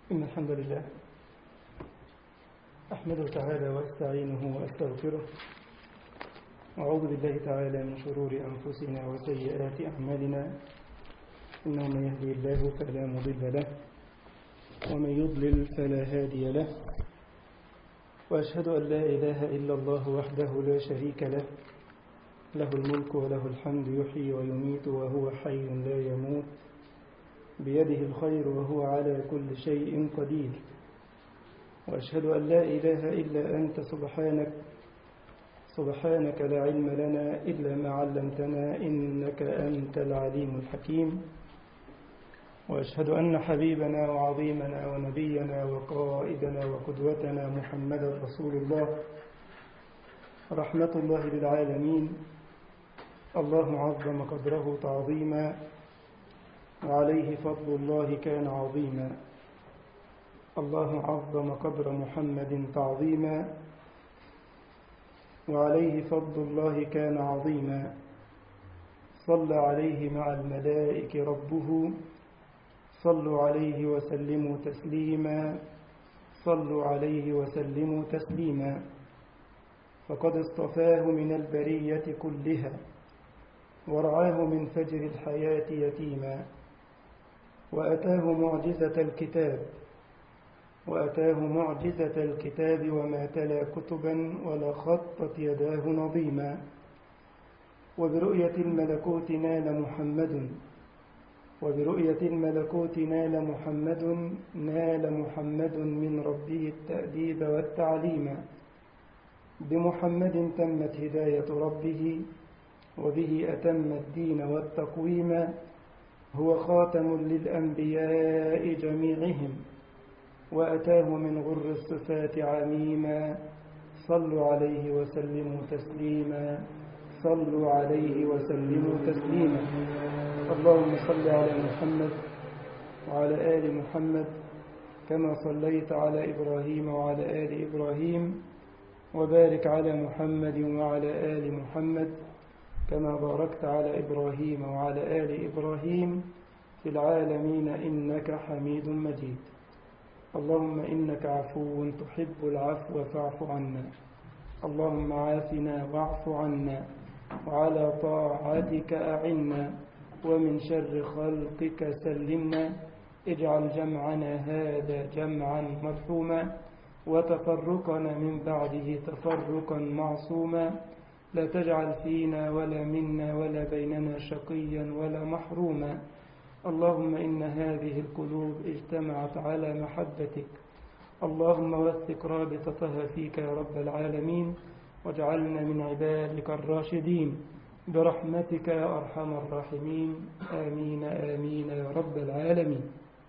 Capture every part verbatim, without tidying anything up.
إن الحمد لله أحمده تعالى وأستعينه وأستغفره وأعوذ بالله تعالى من شرور أنفسنا وسيئات أعمالنا، إنه من يهدي الله فلا مضل له ومن يضلل فلا هادي له، وأشهد أن لا إله إلا الله وحده لا شريك له، له الملك وله الحمد يحيي ويميت وهو حي لا يموت، بيده الخير وهو على كل شيء قدير. وأشهد أن لا إله إلا أنت سبحانك سبحانك لا علم لنا إلا ما علمتنا إنك أنت العليم الحكيم. وأشهد أن حبيبنا وعظيمنا ونبينا وقائدنا وقدوتنا محمدا رسول الله، رحمة الله للعالمين. الله عظم قدره تعظيما، وعليه فضل الله كان عظيما. الله عظم قدر محمد تعظيما، وعليه فضل الله كان عظيما. صلى عليه مع الملائكة ربه، صلوا عليه وسلموا تسليما، صلوا عليه وسلموا تسليما. فقد اصطفاه من البرية كلها، ورعاه من فجر الحياة يتيما، وأتاه معجزة الكتاب وأتاه معجزة الكتاب وما تلا كتبا ولا خطت يداه نظيما. وبرؤية الملكوت نال محمد وبرؤية الملكوت نال محمد نال محمد من ربه التأديب والتعليم. بمحمد تمت هداية ربه، وبه أتم الدين والتقويم. هو خاتم للأنبياء جميعهم، وأتاه من غر الصفات عميما. صلوا عليه وسلموا تسليما، صلوا عليه وسلموا تسليما. اللهم صل على محمد وعلى آل محمد كما صليت على إبراهيم وعلى آل إبراهيم، وبارك على محمد وعلى آل محمد كما باركت على إبراهيم وعلى آل إبراهيم في العالمين إنك حميد مجيد. اللهم إنك عفو تحب العفو فاعف عنا. اللهم عافنا واعف عنا، وعلى طاعتك أعنا، ومن شر خلقك سلمنا. اجعل جمعنا هذا جمعا مرحوما، وتفرقنا من بعده تفرقا معصوما. لا تجعل فينا ولا منا ولا بيننا شقيا ولا محروما. اللهم إن هذه القلوب اجتمعت على محبتك، اللهم وثق رابطتها فيك يا رب العالمين، واجعلنا من عبادك الراشدين برحمتك يا أرحم الراحمين. آمين آمين يا رب العالمين.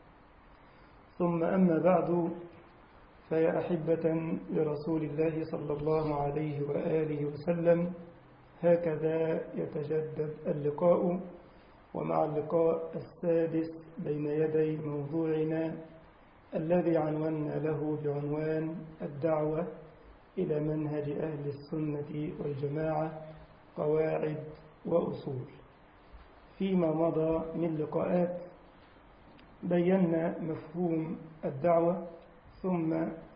ثم أما بعد، فيا أحبة لرسول الله صلى الله عليه وآله وسلم، هكذا يتجدد اللقاء، ومع اللقاء السادس بين يدي موضوعنا الذي عنونا له بعنوان الدعوة إلى منهج أهل السنة والجماعة، قواعد وأصول. فيما مضى من لقاءات بينا مفهوم الدعوة، ثم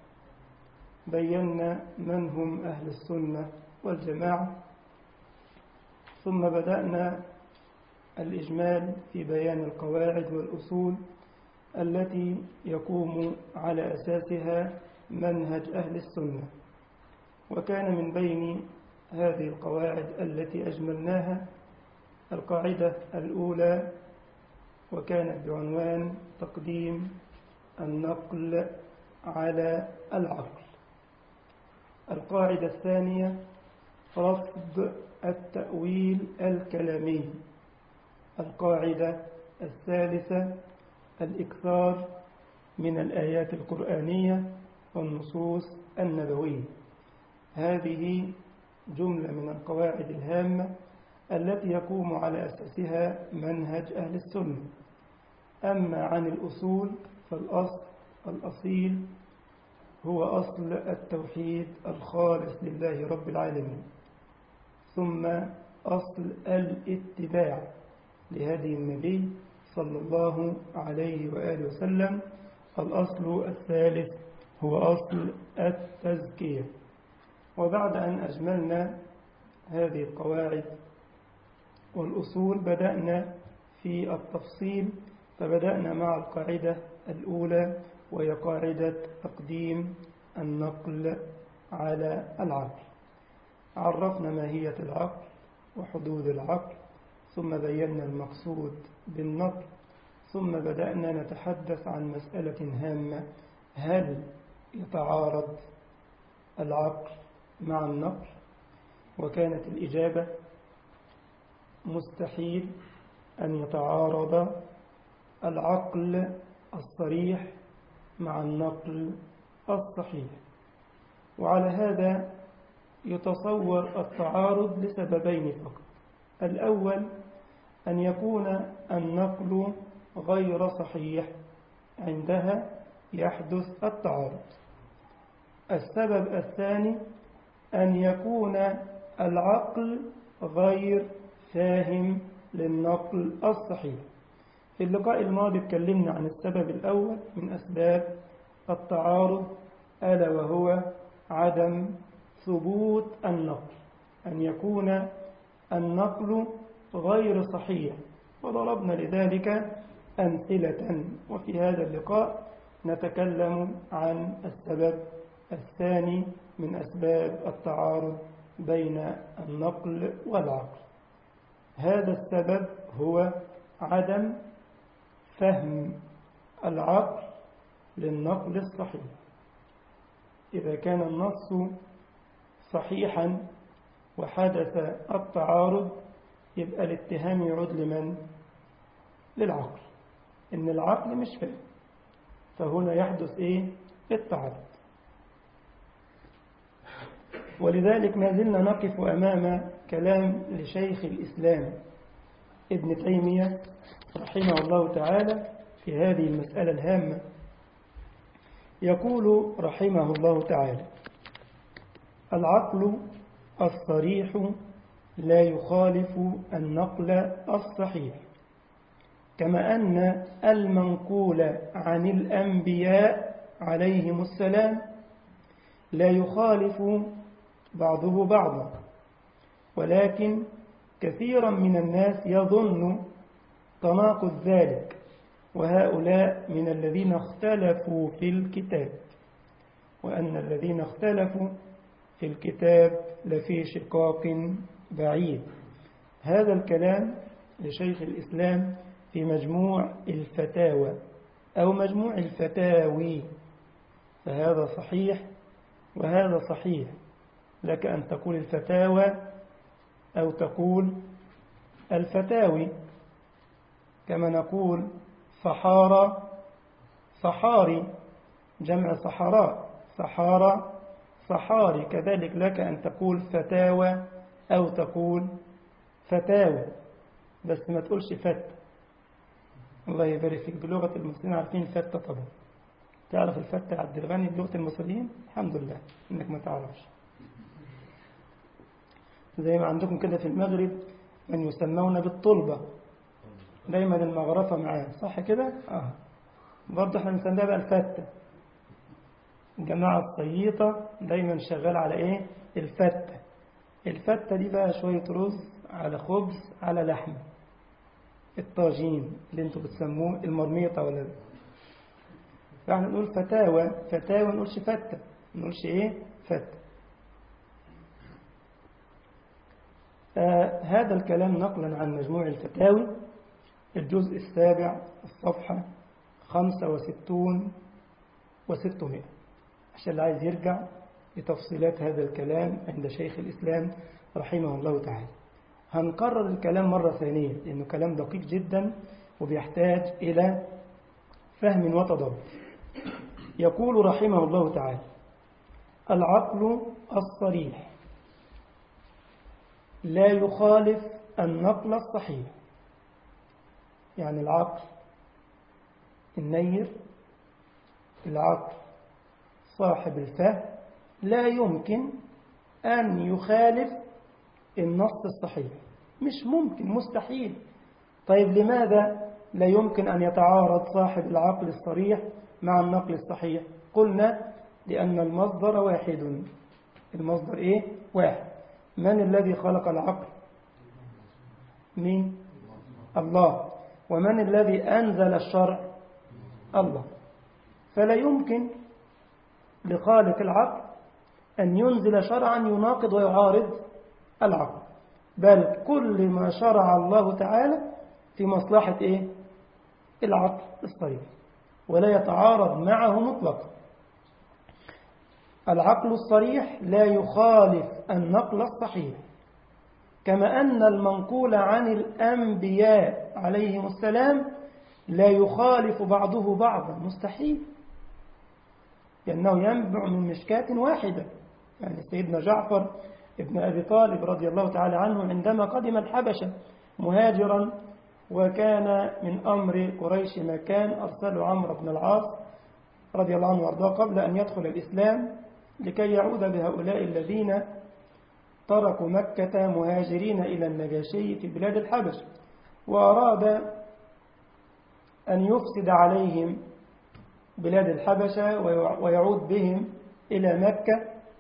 بينا من هم أهل السنة والجماعة، ثم بدأنا الإجمال في بيان القواعد والأصول التي يقوم على أساسها منهج أهل السنة. وكان من بين هذه القواعد التي أجملناها القاعدة الأولى، وكانت بعنوان تقديم النقل على العقل. القاعدة الثانية رفض التأويل الكلامي. القاعدة الثالثة الإكثار من الآيات القرآنية والنصوص النبوية. هذه جملة من القواعد الهامة التي يقوم على أساسها منهج أهل السنة. أما عن الأصول فالأصل الأصيل هو أصل التوحيد الخالص لله رب العالمين، ثم أصل الاتباع لهدي النبي صلى الله عليه وآله وسلم، الأصل الثالث هو أصل التزكية. وبعد أن أجملنا هذه القواعد والأصول بدأنا في التفصيل، فبدأنا مع القاعدة الأولى وهي قاعدة تقديم النقل على العقل. عرفنا ماهية العقل وحدود العقل، ثم بينا المقصود بالنقل، ثم بدأنا نتحدث عن مسألة هامة: هل يتعارض العقل مع النقل؟ وكانت الإجابة مستحيل أن يتعارض العقل الصريح مع النقل الصحيح. وعلى هذا يتصور التعارض لسببين فقط: الأول أن يكون النقل غير صحيح، عندها يحدث التعارض. السبب الثاني أن يكون العقل غير فاهم للنقل الصحيح. في اللقاء الماضي اتكلمنا عن السبب الأول من أسباب التعارض، ألا وهو عدم ثبوت النقل، أن يكون النقل غير صحيح، وضربنا لذلك أمثلة. وفي هذا اللقاء نتكلم عن السبب الثاني من أسباب التعارض بين النقل والعقل. هذا السبب هو عدم فهم العقل للنقل الصحيح. إذا كان النص صحيحا وحدث التعارض، يبقى الاتهام يعود لمن؟ للعقل، إن العقل مش فاهم، فهنا يحدث إيه؟ التعارض. ولذلك ما زلنا نقف أمام كلام لشيخ الإسلام ابن تيمية رحمه الله تعالى في هذه المسألة الهامة. يقول رحمه الله تعالى: العقل الصريح لا يخالف النقل الصحيح، كما أن المنقول عن الأنبياء عليهم السلام لا يخالف بعضه بعضا، ولكن كثيرا من الناس يظن تناقض ذلك، وهؤلاء من الذين اختلفوا في الكتاب، وأن الذين اختلفوا في الكتاب لفي شقاق بعيد. هذا الكلام لشيخ الإسلام في مجموع الفتاوى أو مجموع الفتاوي، فهذا صحيح وهذا صحيح. لك أن تقول الفتاوى أو تقول الفتاوي، كما نقول صحارى صحاري، جمع صحراء صحارى صحاري. كذلك لك أن تقول فتاوى أو تقول فتاوى، بس ما تقولش فتة. الله يبارك فيك. بلغة المصريين عارفين الفتة طبعا. تعرف الفتة عبد الغني بلغة المصريين؟ الحمد لله إنك ما تعرفش. زي ما عندكم كده في المغرب من يسمون بالطلبة، دايما المغرفة معاه، صح كده؟ آه. برضه احنا بنسميها بقى الفتة. الجماعة الصييطة دايما شغال على ايه؟ الفتة. الفتة دي بقى شوية رز على خبز على لحم، الطاجين اللي انتوا بتسموه المرميطة ولا ده. فاحنا نقول فتاوى فتاوى، نقولش فتة، نقولش ايه؟ فتة. آه هذا الكلام نقلا عن مجموع الفتاوي، الجزء السابع الصفحة خمسة وستون وستمائة، عشان اللي عايز يرجع لتفصيلات هذا الكلام عند شيخ الإسلام رحمه الله تعالى. هنكرر الكلام مرة ثانية لأنه كلام دقيق جدا وبيحتاج إلى فهم وتدبر. يقول رحمه الله تعالى: العقل الصريح لا يخالف النقل الصحيح. يعني العقل النير، العقل صاحب الفهم، لا يمكن أن يخالف النص الصحيح، مش ممكن، مستحيل. طيب لماذا؟ لا يمكن أن يتعارض صاحب العقل الصريح مع النقل الصحيح. قلنا لأن المصدر واحد. المصدر إيه؟ واحد. من الذي خلق العقل؟ مين؟ الله. ومن الذي أنزل الشرع؟ الله. فلا يمكن لخالق العقل أن ينزل شرعا يناقض ويعارض العقل، بل كل ما شرع الله تعالى في مصلحة إيه؟ العقل الصريح، ولا يتعارض معه مطلقا. العقل الصريح لا يخالف النقل الصحيح، كما أن المنقول عن الأنبياء عليهم السلام لا يخالف بعضه بعضا، مستحيل، لأنه ينبع من مشكاة واحدة. يعني سيدنا جعفر ابن أبي طالب رضي الله تعالى عنه عندما قدم الحبشة مهاجرا، وكان من أمر قريش ما كان، أرسلوا عمرو بن العاص رضي الله عنه وارضاه قبل أن يدخل الإسلام لكي يعود بهؤلاء الذين تركوا مكة مهاجرين إلى النجاشي في بلاد الحبش، وأراد أن يفسد عليهم بلاد الحبشة ويعود بهم إلى مكة.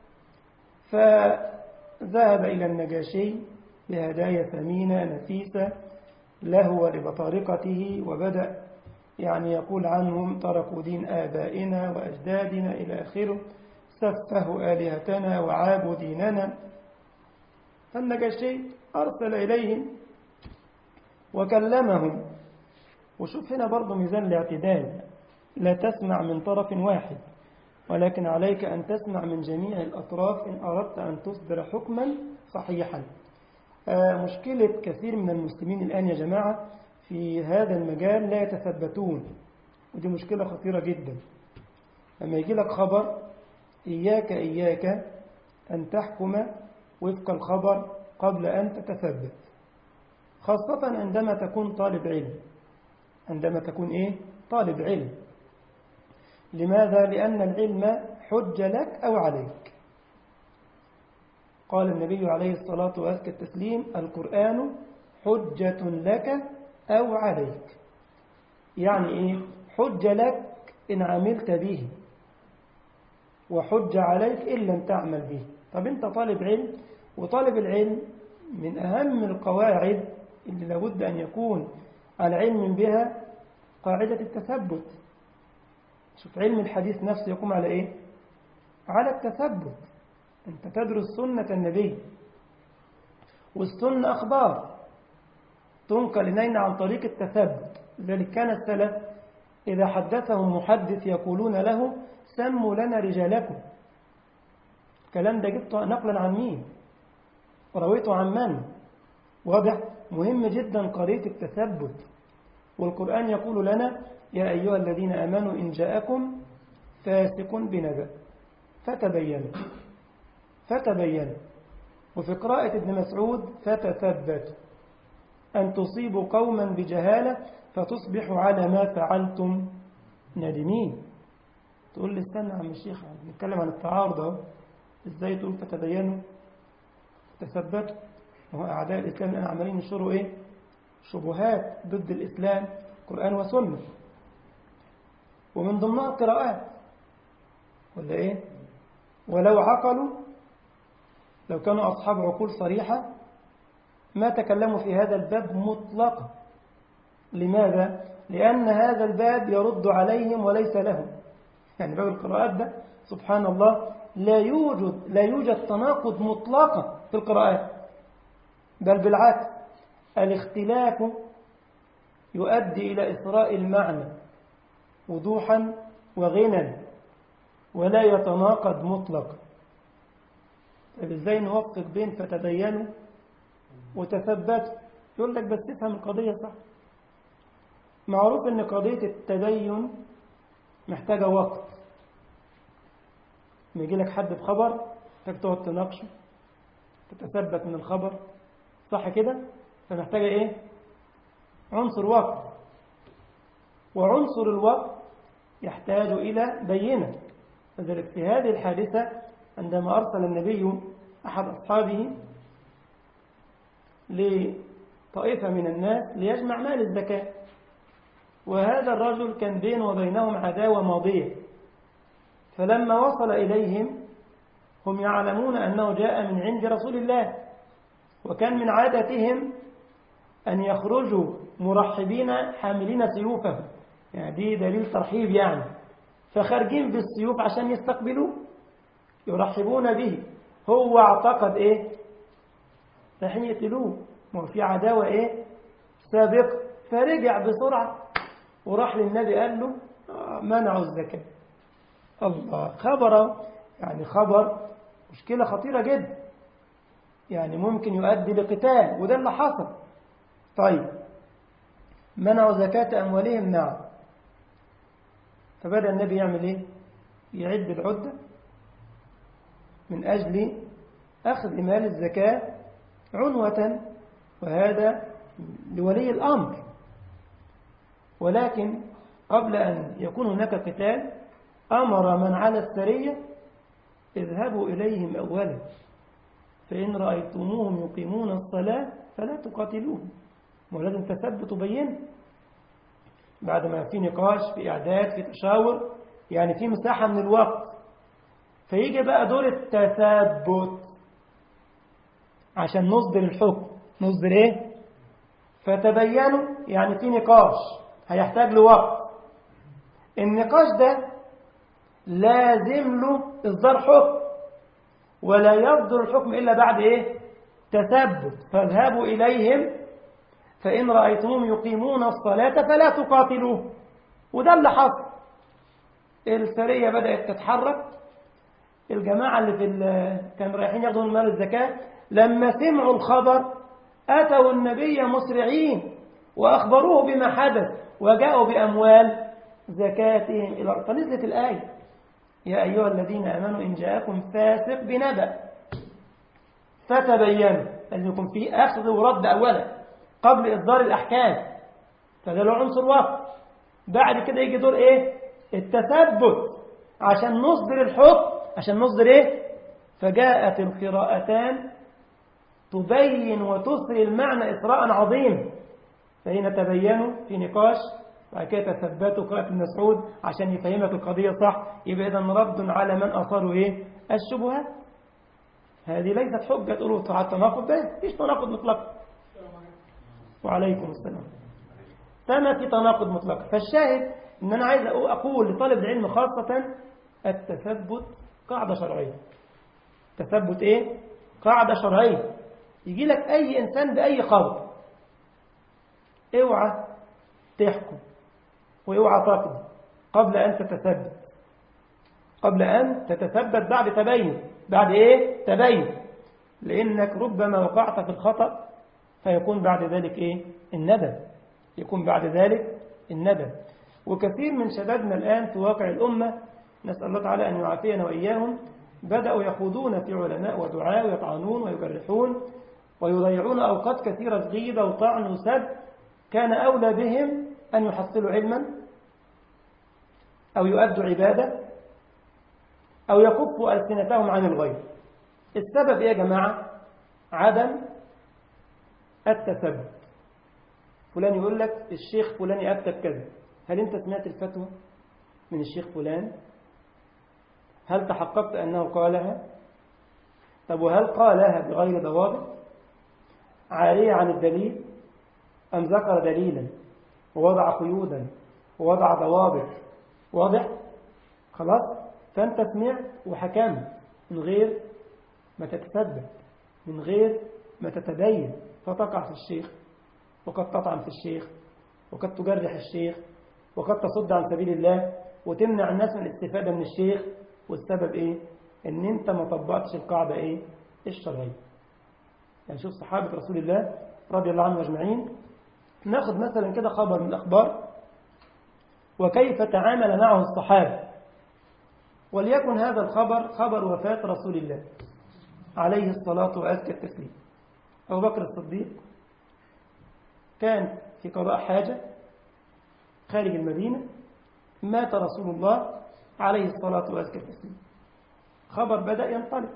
فذهب إلى النجاشي بهدايا ثمينة نفيسة له ولبطارقته، وبدأ يعني يقول عنهم تركوا دين آبائنا وأجدادنا إلى آخره، سفهوا آلهتنا وعابوا ديننا. فالنجاشي أرسل إليهم وكلمهم. وشوف هنا برضو ميزان الاعتدال، لا تسمع من طرف واحد، ولكن عليك أن تسمع من جميع الأطراف إن أردت أن تصدر حكما صحيحا. آه مشكلة كثير من المسلمين الآن يا جماعة في هذا المجال لا يتثبتون، ودي مشكلة خطيرة جدا. لما يجي لك خبر إياك إياك أن تحكم وفق الخبر قبل أن تتثبت، خاصة عندما تكون طالب علم. عندما تكون إيه؟ طالب علم. لماذا؟ لأن العلم حجة لك أو عليك. قال النبي عليه الصلاة وأزكى التسليم: القرآن حجة لك أو عليك. يعني إيه؟ حجة لك إن عملت به، وحجة عليك إن لم تعمل به. طب أنت طالب علم، وطالب العلم من أهم القواعد اللي لابد أن يكون على علم بها قاعدة التثبت. شوف علم الحديث نفسه يقوم على إيه؟ على التثبت. أنت تدرس سنة النبي، والسنة أخبار تنقل إلينا عن طريق التثبت. لذلك كان السلف إذا حدثهم محدث يقولون له: سموا لنا رجالكم. الكلام ده جبته نقلا عن مين؟ رويته عن من؟ واضح؟ مهم جدا قضية التثبت. والقرآن يقول لنا: يا أيها الذين آمنوا إن جاءكم فاسق بنبأ فتبينوا فتبينوا. وفي قراءة ابن مسعود: فتثبتوا أن تصيبوا قوما بجهالة فتصبحوا على ما فعلتم نادمين. تقول لي استنى يا عم الشيخ، نتكلم عن التعارض اهو، ازاي تقول فتبينوا تثبتوا؟ وهو أعداء الإسلام الآن عمالين ينشروا إيه؟ شبهات ضد الإسلام، قرآن وسنة، ومن ضمنها القراءات، ولا إيه؟ ولو عقلوا، لو كانوا أصحاب عقول صريحة ما تكلموا في هذا الباب مطلقا. لماذا؟ لأن هذا الباب يرد عليهم وليس لهم. يعني باب القراءات ده سبحان الله لا يوجد لا يوجد تناقض مطلقا في القراءات، بل بالعكس، الاختلاف يؤدي إلى إثراء المعنى وضوحا وغنى، ولا يتناقض مطلقا. طيب ازاي نوفق بين فتبينوا وتثبتوا؟ يقول لك بس تفهم القضية صح. معروف ان قضية التدين محتاجة وقت. لما يجي لك حد بخبر محتاج تقعد تناقشه، تتثبت من الخبر، صح كده؟ فمحتاجة ايه؟ عنصر وقت. وعنصر الوقت يحتاج إلى بينة. لذلك في هذه الحادثة عندما أرسل النبي أحد أصحابه لطائفة من الناس ليجمع مال الزكاة، وهذا الرجل كان بينه وبينهم عداوة ماضية، فلما وصل إليهم هم يعلمون أنه جاء من عند رسول الله، وكان من عادتهم أن يخرجوا مرحبين حاملين سيوفهم، يعني دي دليل ترحيب يعني، فخارجين بالسيوف عشان يستقبلوه يرحبون به. هو اعتقد إيه؟ رايحين يقتلوه، ما هو في عداوة إيه؟ سابقة. فرجع بسرعة وراح للنبي قال له منعوا الزكاة. الله، خبره يعني خبر مشكلة خطيرة جدا، يعني ممكن يؤدي لقتال، وده اللي حصل. طيب منعوا زكاة أموالهم، نعم. فبدأ النبي يعمل إيه؟ يعد العدة من أجل أخذ مال الزكاة عنوة، وهذا لولي الأمر. ولكن قبل أن يكون هناك قتال أمر من على السرية اذهبوا إليهم أولا فإن رأيتموهم يقيمون الصلاة فلا تقاتلوهم. ولازم تثبت بين بعد ما في نقاش، في إعداد، في تشاور، يعني في مساحة من الوقت، فيجي بقى دور التثبت عشان نصدر الحكم. نصدر إيه؟ فتبينوا، يعني في نقاش هيحتاج لوقت. النقاش ده لازم له إصدار حكم، ولا يصدر الحكم إلا بعد إيه؟ تثبت. فاذهبوا إليهم فإن رأيتموهم يقيمون الصلاة فلا تقاتلوه. وده اللي حصل. السرية بدأت تتحرك، الجماعة اللي في كانوا رايحين ياخدوا مال الزكاة لما سمعوا الخبر أتوا النبي مسرعين وأخبروه بما حدث وجاءوا بأموال زكاتهم إلى الأرض. فنزلت الآية يا أيها الذين آمنوا إن جاءكم فاسق بنبأ فتبينوا، أن يكون في أخذ ورد أولا قبل إصدار الأحكام، فده له عنصر وقت. بعد كده يجي دور إيه؟ التثبت عشان نصدر الحكم، عشان نصدر إيه؟ فجاءت القراءتان تبين وتسري المعنى إسراء عظيم. فهنا تبينوا في نقاش، بعد كده تثبتوا قراءة ابن مسعود عشان يفهمك القضية صح. يبقى إذن رد على من أثاروا إيه؟ الشبهات. هذه ليست حجة تقولوا تناقض، ده مفيش تناقض مطلق. وعليكم السلام. فما في تناقض مطلق. فالشاهد إن أنا عايز أقول لطالب العلم خاصة التثبت قاعدة شرعية. تثبت إيه؟ قاعدة شرعية. يجي لك أي إنسان بأي خبر اوعى تحكم واوعى تقضي قبل أن تتثبت، قبل أن تتثبت بعد تبين. بعد إيه؟ تبين. لأنك ربما وقعت في الخطأ فيكون بعد ذلك إيه؟ الندم. يكون بعد ذلك الندم. وكثير من شبابنا الآن في واقع الأمة، نسأل الله تعالى أن يعافينا وإياهم، بدأوا يخوضون في علماء ودعاء ويطعنون ويجرحون ويضيعون أوقات كثيرة في غيبة وطعن وسب. كان أولى بهم أن يحصلوا علما أو يؤدوا عبادة أو يكفوا ألسنتهم عن الغير. السبب إيه يا جماعة؟ عدم التثبت. فلان يقول لك الشيخ فلان يكتب كذا، هل أنت سمعت الفتوى من الشيخ فلان؟ هل تحققت أنه قالها؟ طب وهل قالها بغير ضوابط عارية عن الدليل، أم ذكر دليلا ووضع قيودا ووضع ضوابط؟ واضح؟ خلاص؟ فأنت سمعت وحكمت من غير ما تتثبت، من غير ما تتبين، فتقع في الشيخ، وقد تطعن في الشيخ، وقد تجرح الشيخ، وقد تصد عن سبيل الله، وتمنع الناس من الاستفادة من الشيخ. والسبب إيه؟ إن أنت ما طبقتش القاعدة إيه؟ الشرعية. يعني شوف صحابة رسول الله رضي الله عنهم أجمعين، ناخذ مثلا كده خبر من الأخبار وكيف تعامل معه الصحابة. وليكن هذا الخبر خبر وفاة رسول الله عليه الصلاة وأزكى التسليم. أبو بكر الصديق كان في قضاء حاجة خارج المدينة، مات رسول الله عليه الصلاة وأزكى التسليم. خبر بدأ ينطلق،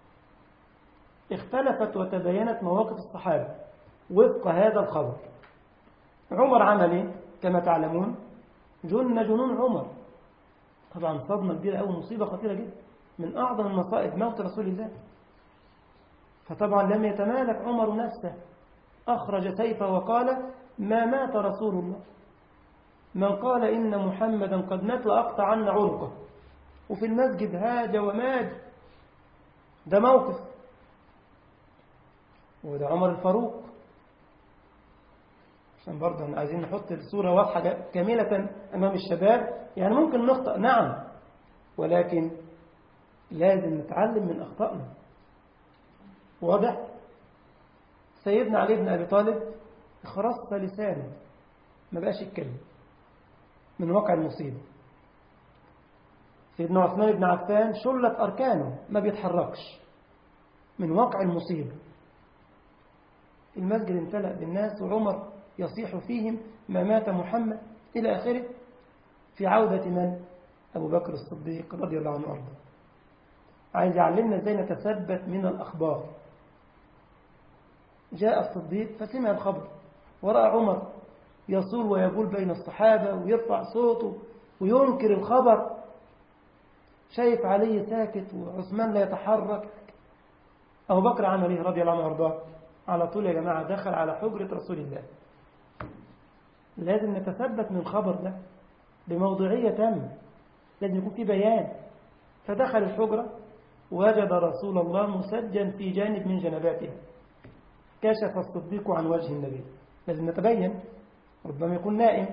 اختلفت وتبينت مواقف الصحابة وفق هذا الخبر. عمر عمل ايه؟ كما تعلمون جن جنون عمر. طبعا صدمة كبيرة أو مصيبة خطيرة جدا، من أعظم المصائب موت رسول الله. فطبعا لم يتمالك عمر نفسه، أخرج سيفه وقال ما مات رسول الله، من قال إن محمدا قد مات لأقطع عنا عنقه. وفي المسجد هاج وماج. ده موقف. وده عمر الفاروق، عشان برضه عايزين نحط الصورة واضحة كاملة أمام الشباب. يعني ممكن نخطأ نعم، ولكن لازم نتعلم من أخطائنا. واضح؟ سيدنا علي بن أبي طالب خرص لسانه، ما بقاش يتكلم من واقع المصيبة. سيدنا عثمان بن عفان شلت أركانه، ما بيتحركش من واقع المصيبة. المسجد امتلأ بالناس وعمر يصيح فيهم ما مات محمد إلى آخره، في عودة من؟ أبو بكر الصديق رضي الله عنه وارضاه. عايز يعلمنا ازاي نتثبت من الأخبار. جاء الصديق فسمع الخبر، ورأى عمر يصول ويقول بين الصحابة ويرفع صوته وينكر الخبر. شايف علي ساكت وعثمان لا يتحرك. أبو بكر عمل ايه رضي الله عنه وارضاه؟ على طول يا جماعة دخل على حجرة رسول الله. لازم نتثبت من الخبر ده بموضوعية تامة، لازم يكون في بيان. فدخل الحجرة وجد رسول الله مسجن في جانب من جنباته. كشف الصديق عن وجه النبي، لازم نتبين، ربما يكون نائم.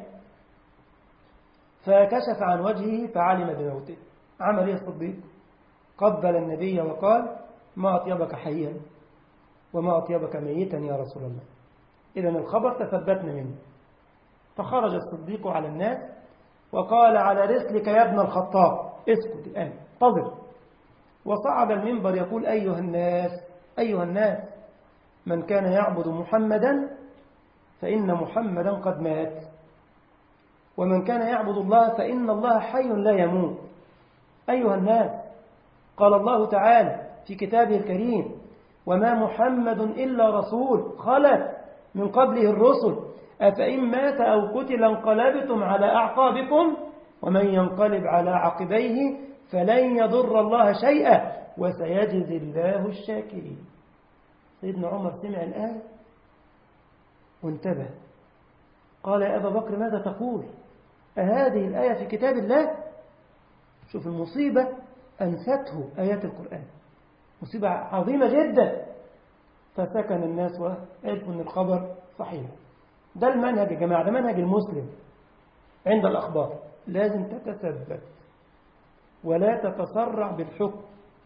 فكشف عن وجهه فعلم بموته. عمل ايه الصديق؟ قبل النبي وقال ما أطيبك حيا وما أطيبك ميتا يا رسول الله. إذن الخبر تثبتنا منه. فخرج الصديق على الناس وقال على رسلك يا ابن الخطاب، اسكت الآن انتظر. وصعد المنبر يقول أيها الناس أيها الناس من كان يعبد محمدا فإن محمدا قد مات، ومن كان يعبد الله فإن الله حي لا يموت. أيها الناس، قال الله تعالى في كتابه الكريم وما محمد إلا رسول خلت من قبله الرسل أفإن مات أو قتل انقلبتم على أعقابكم ومن ينقلب على عقبيه فلن يضر الله شيئا وسيجزي الله الشاكرين. سيدنا عمر سمع الآية وانتبه، قال يا أبا بكر ماذا تقول؟ أهذه الآية في كتاب الله؟ شوف المصيبة أنسته آيات القرآن، مصيبة عظيمة جدا. فسكن الناس وعرفوا أن الخبر صحيح. ده المنهج يا جماعة، ده منهج المسلم عند الأخبار. لازم تتثبت ولا تتسرع بالحكم.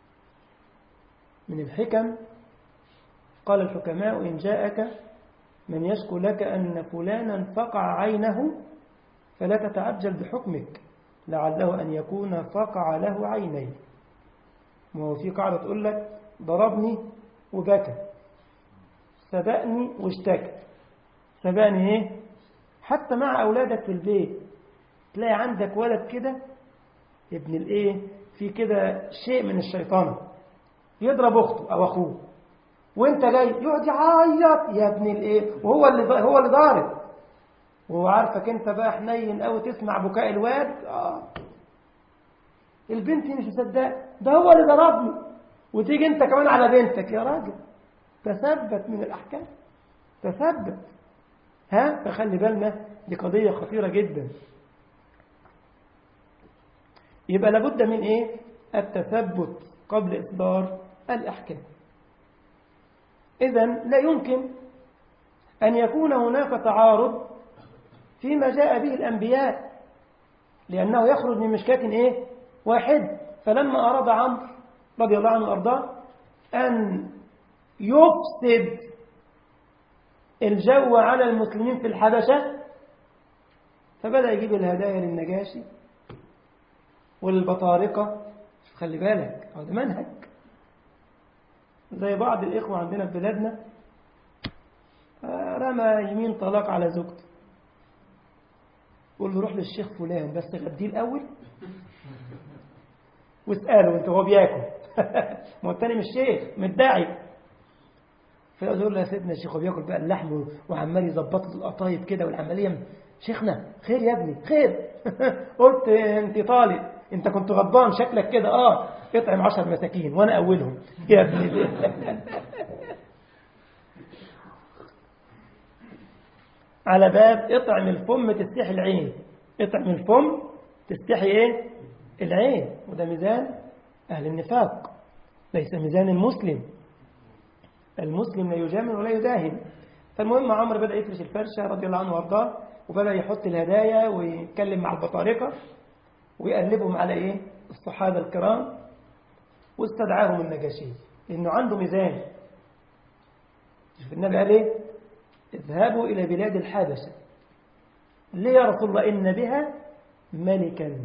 من الحكم قال الحكماء إن جاءك من يشكو لك أن فلانا فقع عينه فلا تتعجل بحكمك لعله أن يكون فقع له عينين. ما هو في قاعدة تقول لك ضربني وبكى، سبقني واشتكى. سبقني ايه؟ حتى مع أولادك في البيت تلاقي عندك ولد كده ابن الايه في كده شيء من الشيطان، يضرب أخته أو أخوه وانت جاي يقعد يعيط يا ابن الايه، وهو اللي هو اللي ضارب، وهو عارفك انت بقى حنين أو تسمع بكاء الواد. آه. البنت مش مصدقه ده هو اللي ضربني، وتيجي انت كمان على بنتك. يا راجل تثبت من الأحكام، تثبت. ها فخلي بالنا، دي قضية خطيرة جدا. يبقى لابد من ايه؟ التثبت قبل إصدار الأحكام. إذن لا يمكن أن يكون هناك تعارض فيما جاء به الأنبياء، لأنه يخرج من مشكاة إيه؟ واحد. فلما أراد عمرو رضي الله عنه وأرضاه أن يفسد الجو على المسلمين في الحبشة، فبدأ يجيب الهدايا للنجاشي والبطارقة. خلي بالك هذا منهج. زي بعض الإخوة عندنا في بلادنا رمى يمين طلاق على زوجته، قول له روح للشيخ فلان بس غديه الأول واسأله انت هو بياكل ما هو التاني مش شيخ مدعي. فيقول له يا سيدنا الشيخ هو بياكل بقى اللحم وعمال يظبط له القطايف كده والعملية شيخنا خير يا ابني خير. قلت انت طالب، انت كنت غضبان شكلك كده. اه اطعم عشر مساكين وانا اولهم يا ابني. على باب اطعم الفم تستحي العين. اطعم الفم تستحي ايه؟ العين. وده ميزان اهل النفاق، ليس ميزان المسلم. المسلم لا يجامل ولا يداهن. فالمهم عمرو بدأ يفرش الفرشة رضي الله عنه وارضاه، وبدأ يحط الهدايا ويتكلم مع البطارقة ويقلبهم على ايه؟ الصحابة الكرام. واستدعاهم النجاشي انه عنده ميزان. شوف النبي قال ايه؟ اذهبوا الى بلاد الحبشة. ليه يا رسول الله؟ ان بها ملكا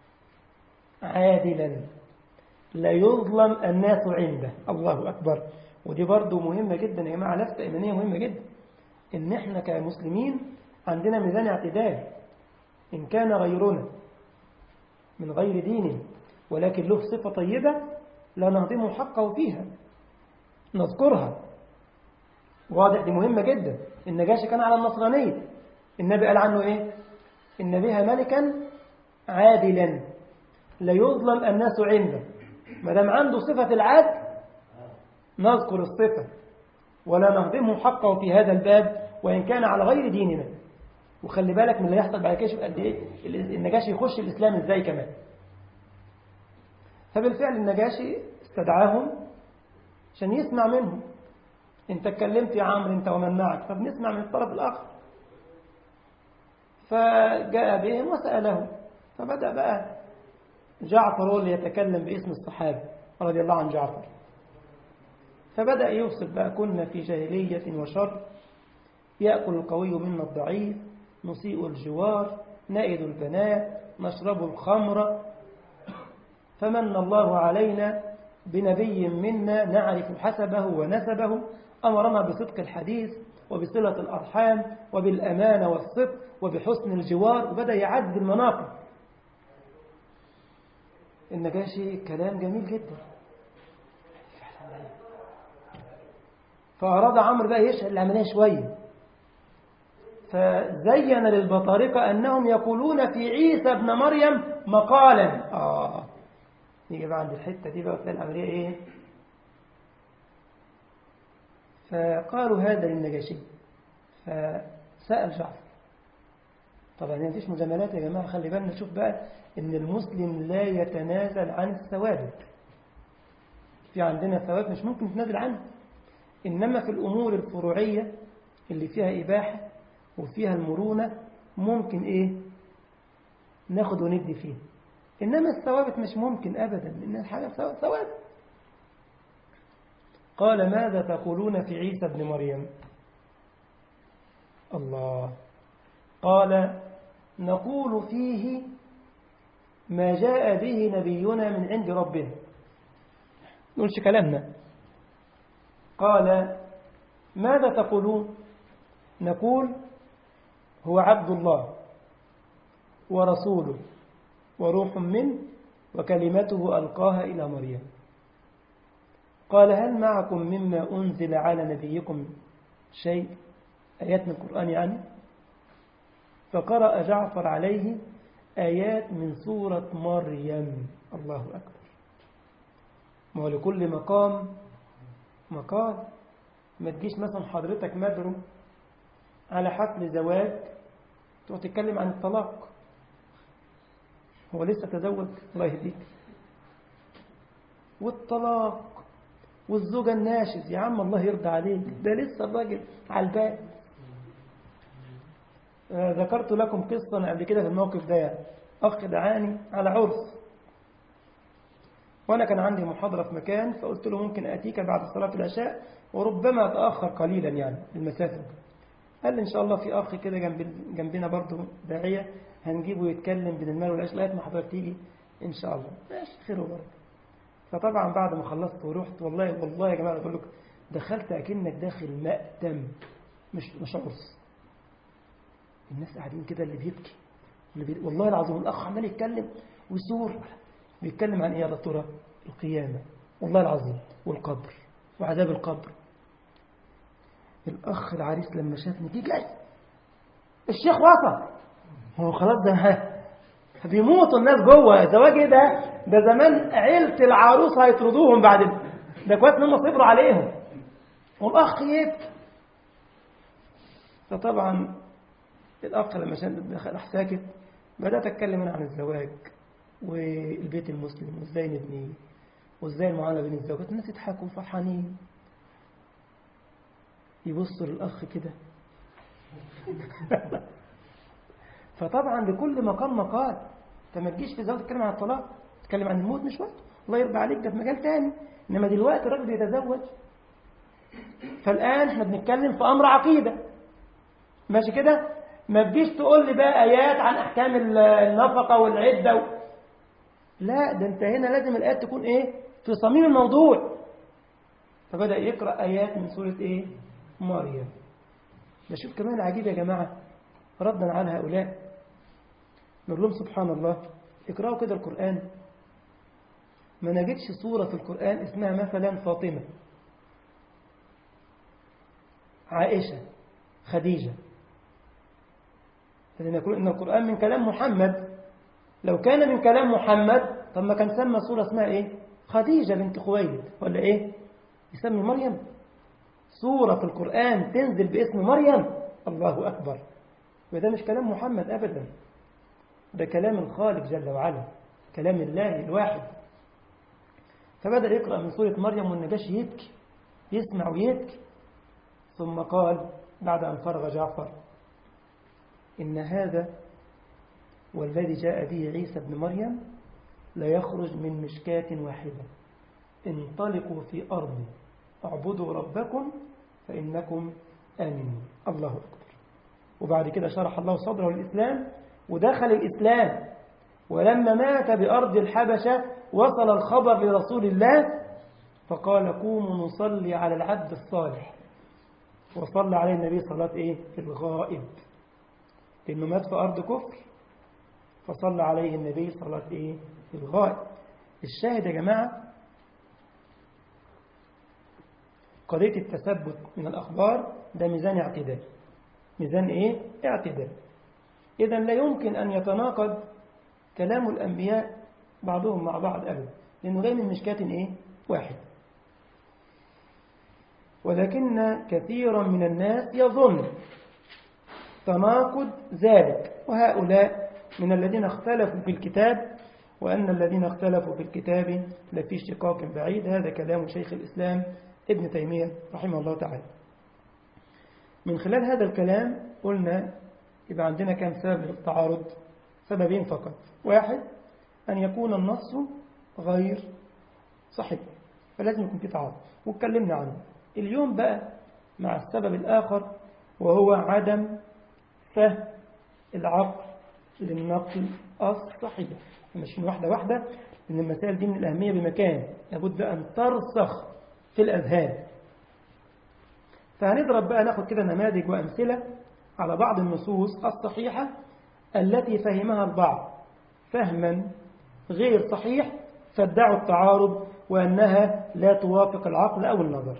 عادلا لا يظلم الناس عنده. الله اكبر. ودي برضو مهمة جدا يا جماعة، لفتة إيمانية مهمة جدا، إن إحنا كمسلمين عندنا ميزان اعتدال. إن كان غيرنا من غير دين ولكن له صفة طيبة لا نهضم حقه فيها، نذكرها. واضح؟ دي مهمة جدا. النجاشي كان على النصرانية، النبي قال عنه إيه؟ إن بها ملكا عادلا لا يظلم الناس عنده. ما دام عنده صفة العدل نذكر الصفة ولا نهضمه حقه في هذا الباب وإن كان على غير ديننا. وخلي بالك من اللي يحصل بعد كده. شوف قد إيه النجاشي يخش الإسلام إزاي كمان. فبالفعل النجاشي استدعاهم عشان يسمع منهم. انت اتكلمت يا عمرو انت ومن معك، فبنسمع من الطرف الآخر. فجاء بهم وسألهم. فبدأ بقى جعفر هو اللي يتكلم باسم الصحابة رضي الله عن جعفر. فبدأ يوصف بقى: كنا في جاهلية وشر، يأكل القوي منا الضعيف، نسيء الجوار، نائد البنات، نشرب الخمر، فمن الله علينا بنبي منا نعرف حسبه ونسبه، أمرنا بصدق الحديث وبصلة الأرحام وبالأمانة والصدق وبحسن الجوار. وبدأ يعد المناقب. النجاشي كلام جميل جدا. فأراد عمرو بقى يشعل العملية شوية، فزين للبطارقة أنهم يقولون في عيسى ابن مريم مقالا. آه نيجي بقى عند الحتة دي بقى تلاقي العملية إيه؟ فقالوا هذا للنجاشي. فسأل جعفر. طبعا ما فيش مجاملات يا جماعة، خلي بالنا. نشوف بقى إن المسلم لا يتنازل عن الثوابت. في عندنا ثوابت مش ممكن نتنازل عنها، إنما في الأمور الفروعية اللي فيها إباحة وفيها المرونة ممكن إيه ناخد وندي فيه. إنما الثوابت مش ممكن أبدا، إن الحاجة ثوابت. قال: ماذا تقولون في عيسى ابن مريم؟ الله. قال: نقول فيه ما جاء به نبينا من عند ربنا. نقولش كلامنا. قال: ماذا تقولون؟ نقول: هو عبد الله ورسوله وروح منه وكلمته ألقاها إلى مريم. قال: هل معكم مما أنزل على نبيكم شيء؟ آيات من القرآن يعني. فقرأ جعفر عليه آيات من سورة مريم. الله أكبر. ما هو لكل مقام مقال. ما تجيش مثلا حضرتك مدرو على حفل زواج تقعد تتكلم عن الطلاق. هو لسه تزوج؟ الله يهديك. والطلاق والزوجة الناشز، يا عم الله يرضى عليك، ده لسه الراجل على الباب. آه ذكرت لكم قصة قبل كده في الموقف ده. يعني أخ دعاني على عرس، وأنا كان عندي محاضرة في مكان، فقلت له ممكن أتيك بعد صلاة العشاء وربما أتأخر قليلا يعني المسافة. قال لي إن شاء الله في أخ كده جنب جنبنا برضو داعية هنجيبه يتكلم بين المال والعيش لغاية ما حضرتك تيجي إن شاء الله. ماشي خير وبركة. فطبعا بعد ما خلصت ورحت، والله والله يا جماعة بقول لك دخلت أكنك داخل مأتم مش مش عرس. الناس قاعدين كده، اللي بيبكي اللي بي... والله العظيم الأخ عمال يتكلم ويسور. بيتكلم عن إيه يا دكتورة؟ القيامة والله العظيم، والقبر وعذاب القبر. الأخ العريس لما شافني جه جاي: الشيخ وصل. هو خلاص ده بيموتوا الناس جوه زواج ايه ده ده زمان عيلة العروس هيطردوهم بعد ده كويس ان هم صبروا عليهم والاخ يبكي. فطبعا الاخ لما دخل راح ساكت. بدات اتكلم انا عن الزواج والبيت المسلم وازاي نبنيه وازاي المعامله بين الزوجات. الناس يضحكوا فرحانين يبصوا للاخ كده. فطبعا لكل مقام مقال. انت ما تجيش في الزواج تتكلم عن الطلاق تتكلم عن الموت مش وقت الله يرضى عليك ده في مجال تاني. انما دلوقتي الراجل بيتزوج. فالان احنا بنتكلم في امر عقيده ماشي كده. ما تجيش تقول لي بقى ايات عن احكام النفقه والعده و... لا ده انت هنا لازم الايات تكون ايه في صميم الموضوع. فبدا يقرا ايات من سوره ايه مريم. ده شوف كمان العجيب يا جماعه ردا على هؤلاء نقول لهم سبحان الله اقرأوا كده القرآن ما نجدش سورة في القرآن اسمها مثلا فاطمة عائشة خديجة. لأن يقول إن القرآن من كلام محمد. لو كان من كلام محمد طب ما كان سمى سورة اسمها إيه خديجة بنت خويلد ولا إيه يسمي مريم. سورة في القرآن تنزل باسم مريم الله أكبر. وده مش كلام محمد أبدا ده كلام الخالق جل وعلا كلام الله الواحد. فبدأ يقرأ من سورة مريم والنجاشي يبكي يسمع ويبكي. ثم قال بعد أن فرغ جعفر إن هذا والذي جاء به عيسى بن مريم لا يخرج من مشكاة واحدة انطلقوا في أرضي اعبدوا ربكم فإنكم آمنون الله أكبر. وبعد كده شرح الله صدره للإسلام ودخل الإسلام. ولما مات بأرض الحبشة وصل الخبر لرسول الله فقال قوموا نصلي على العبد الصالح. وصلى عليه النبي صلاة إيه الغائب لأنه مات في أرض كفر فصلى عليه النبي صلاة إيه الغائب. الشاهد يا جماعة قضية التثبت من الأخبار ده ميزان اعتدال. ميزان إيه اعتدال. إذا لا يمكن أن يتناقض كلام الأنبياء بعضهم مع بعض أبدا لأنه جاي من مشكاة إيه واحد. ولكن كثيرا من الناس يظن تناقض ذلك وهؤلاء من الذين اختلفوا في الكتاب وأن الذين اختلفوا في الكتاب لفي شقاق بعيد. هذا كلام شيخ الإسلام ابن تيمية رحمه الله تعالى. من خلال هذا الكلام قلنا يبقى عندنا كم سبب للتعارض. سببين فقط. واحد أن يكون النص غير صحيح فلازم يكون في تعارض واتكلمنا عنه. اليوم بقى مع السبب الآخر وهو عدم فهم العقل للنقل الصحيح. ماشيين واحدة واحدة لأن المسائل دي من الأهمية بمكان لابد أن ترسخ في الأذهان. فهنضرب بقى ناخد كده نماذج وأمثلة على بعض النصوص الصحيحة التي فهمها البعض فهما غير صحيح فادعوا التعارض وأنها لا توافق العقل أو النظر.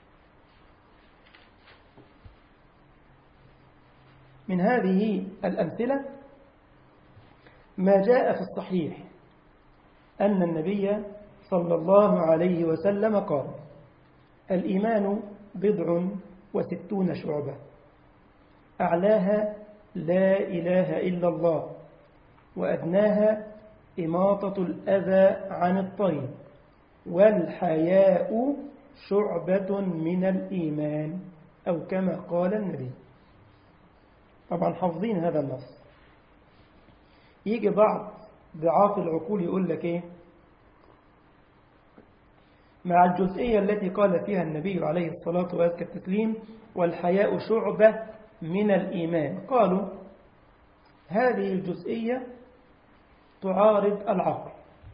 من هذه الأمثلة ما جاء في الصحيح أن النبي صلى الله عليه وسلم قال الإيمان بضع وستون شعبة أعلاها لا إله إلا الله وأدناها إماطة الأذى عن الطريق والحياء شعبة من الإيمان أو كما قال النبي. طبعا حافظين هذا النص. يجي بعض ضعاف العقول يقول لك إيه مع الجزئية التي قال فيها النبي عليه الصلاة وأزكى التسليم والحياء شعبة من الإيمان. قالوا هذه الجزئية تعارض العقل.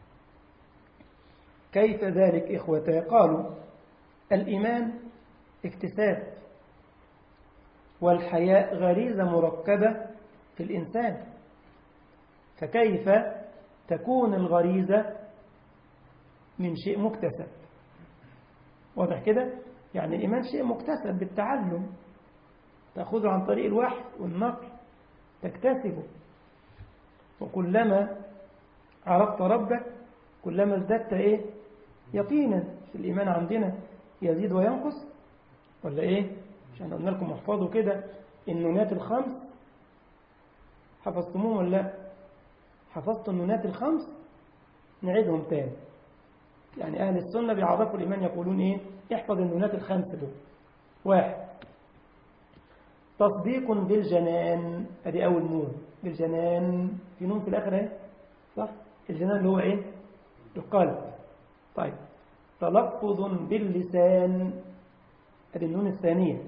كيف ذلك إخوتي؟ قالوا الإيمان اكتساب والحياء غريزة مركبة في الإنسان. فكيف تكون الغريزة من شيء مكتسب؟ واضح كده؟ يعني الإيمان شيء مكتسب بالتعلم تأخذه عن طريق الوحي والنقل تكتسبه. وكلما عرفت ربك كلما ازددت إيه؟ يقينا في الإيمان. عندنا يزيد وينقص ولا إيه؟ عشان قلنا لكم احفظوا كده النونات الخمس، حفظتموهم ولا لا؟ حفظتوا النونات الخمس؟ نعيدهم تاني. يعني أهل السنة بيعرفوا الإيمان يقولون إيه؟ احفظ النونات الخمس دول. واحد، تصديق بالجنان، ادي أول نون، بالجنان في نون في الآخر اهي، صح؟ الجنان اللي هو إيه؟ القلب. طيب، تلفظ باللسان، ادي النون الثانية.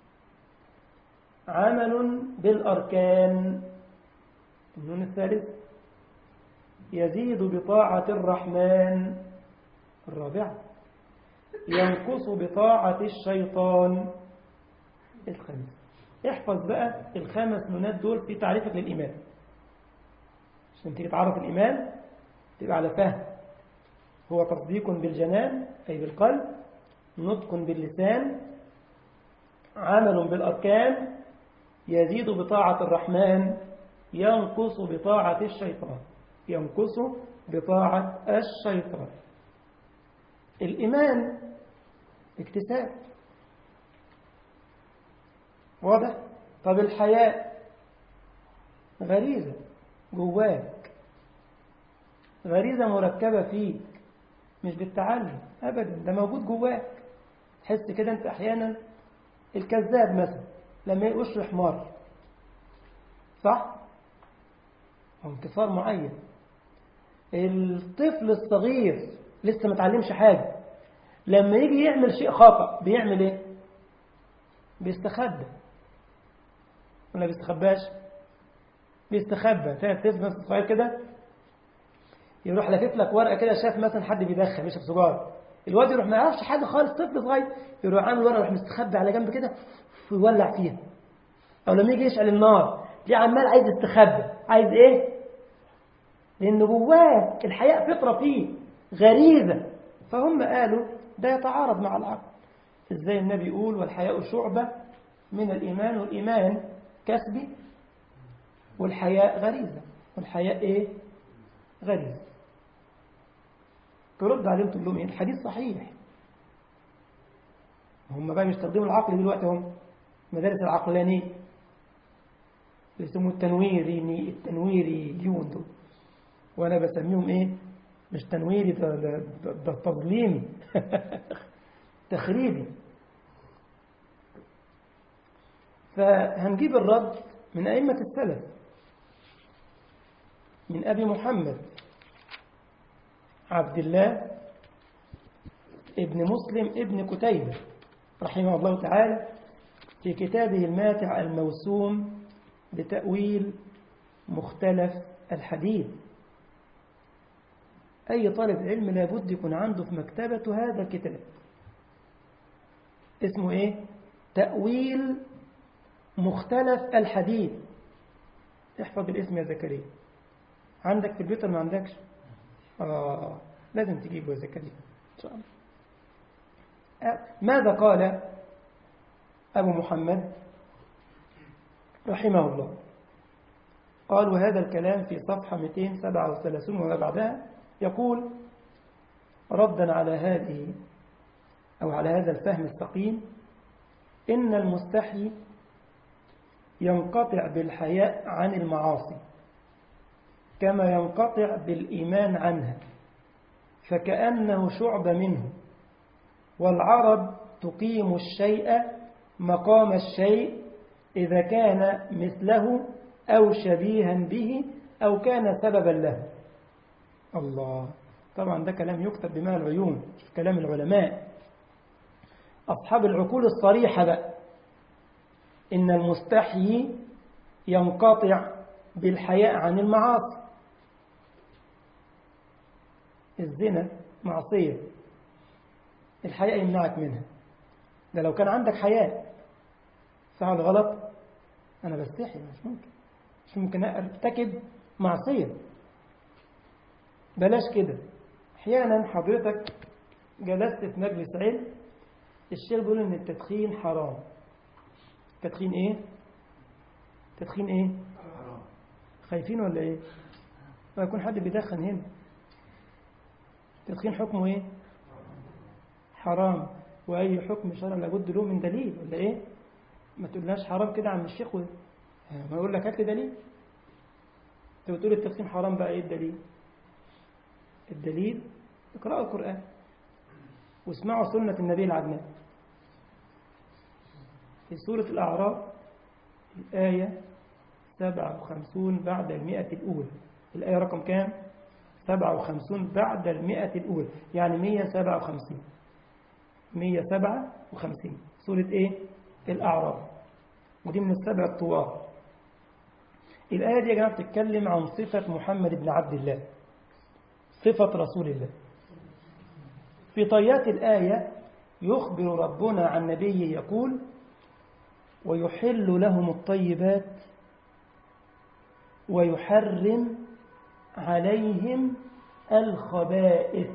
عمل بالأركان، النون الثالث. يزيد بطاعة الرحمن، الرابعة. ينقص بطاعة الشيطان، الخامس. احفظ بقى الخمس نونات دول في تعريفك للإيمان، عشان تيجي تعرف الإيمان تبقى على فهم. هو تصديق بالجنان أي بالقلب، نطق باللسان، عمل بالأركان، يزيد بطاعة الرحمن، ينقص بطاعة الشيطان، ينقص بطاعة الشيطان. الإيمان اكتساب، واضح؟ طب الحياء غريزة جواك، غريزة مركبة فيك، مش بالتعلم أبدا، ده موجود جواك. تحس كده أنت أحيانا الكذاب مثلا لما يقش حمار، صح؟ أو انتصار معين. الطفل الصغير لسه ما تعلمش حاجة، لما يجي يعمل شيء خطأ بيعمل ايه؟ بيستخبى ولا بيستخباش؟ بيستخبى. تعرف طفل مثلا صغير كده يروح لافف لك ورقة كده، شاف مثلا حد بيدخن بيشرب سيجاره، الواد يروح ما يعرفش حاجة خالص، طفل صغير يروح عامل ورقة يروح مستخبى على جنب كده ويولع فيها. أو لما يجي يشعل النار ليه عمال عايز يستخبى، عايز ايه؟ لأن جواه الحياء فطرة فيه، غريزة. فهم قالوا ده يتعارض مع العقل. ازاي النبي يقول والحياء شعبة من الإيمان، والإيمان كسبي والحياء غريزة، والحياء ايه؟ غريزة. ترد عليهم تقول لهم ايه؟ الحديث صحيح. هم بقى بيستخدموا العقل دلوقتي، هم مدارس العقلانية بيسموه التنويري، التنويريون دول، وانا بسميهم ايه؟ مش تنويري، ده, ده, ده تظليمي تخريبي. فهنجيب الرد من أئمة السلف، من أبي محمد عبد الله ابن مسلم ابن كتيبة رحمه الله تعالى في كتابه الماتع الموسوم بتأويل مختلف الحديث. أي طالب علم لابد يكون عنده في مكتبته هذا الكتاب، اسمه إيه؟ تأويل مختلف الحديث. احفظ الاسم يا زكريا، عندك في البيت ما عندكش؟ آه لازم تجيبه يا زكريا إن شاء الله. ماذا قال أبو محمد رحمه الله؟ قال وهذا الكلام في صفحة مئتين وسبعة وثلاثين وما بعدها، يقول ردا على هذه أو على هذا الفهم السقيم: إن المستحي ينقطع بالحياء عن المعاصي كما ينقطع بالإيمان عنها، فكأنه شعب منه. والعرب تقيم الشيء مقام الشيء إذا كان مثله أو شبيها به أو كان سببا له. الله، طبعا ده كلام يكتب بماء العيون، كلام العلماء أصحاب العقول الصريحة بقى. إن المستحيي ينقطع بالحياء عن المعاصي. الزنا معصية، الحياء يمنعك منها. ده لو كان عندك حياء، صح ولا غلط؟ أنا بستحي، مش ممكن مش ممكن أرتكب معصية. بلاش كده. أحيانا حضرتك جلست في مجلس علم، الشيخ بيقول إن التدخين حرام. تدخين إيه؟ تدخين إيه؟ حرام. خايفين ولا إيه؟ ويكون حد بيدخن هنا. التدخين حكمه إيه؟ حرام. وأي حكم شرع لابد له من دليل ولا إيه؟ ما تقولناش حرام كده عم الشيخ و... ما يقول لك هات لي دليل. أنت بتقول التدخين حرام، بقى إيه الدليل؟ الدليل اقرأوا القرآن واسمعوا سنة النبي العدنان. في سورة الأعراف الآية سبعة وخمسون بعد المئة الأولى. الآية رقم كام؟ سبعة وخمسون بعد المئة الأولى، يعني مية سبعة وخمسين. مية سبعة وخمسين سورة إيه؟ الأعراف. ودي من السبع الطوال. الآية دي يا جماعة بتتكلم عن صفة محمد بن عبد الله، صفة رسول الله. في طيات الآية يخبر ربنا عن نبيه يقول: ويحل لهم الطيبات ويحرم عليهم الخبائث.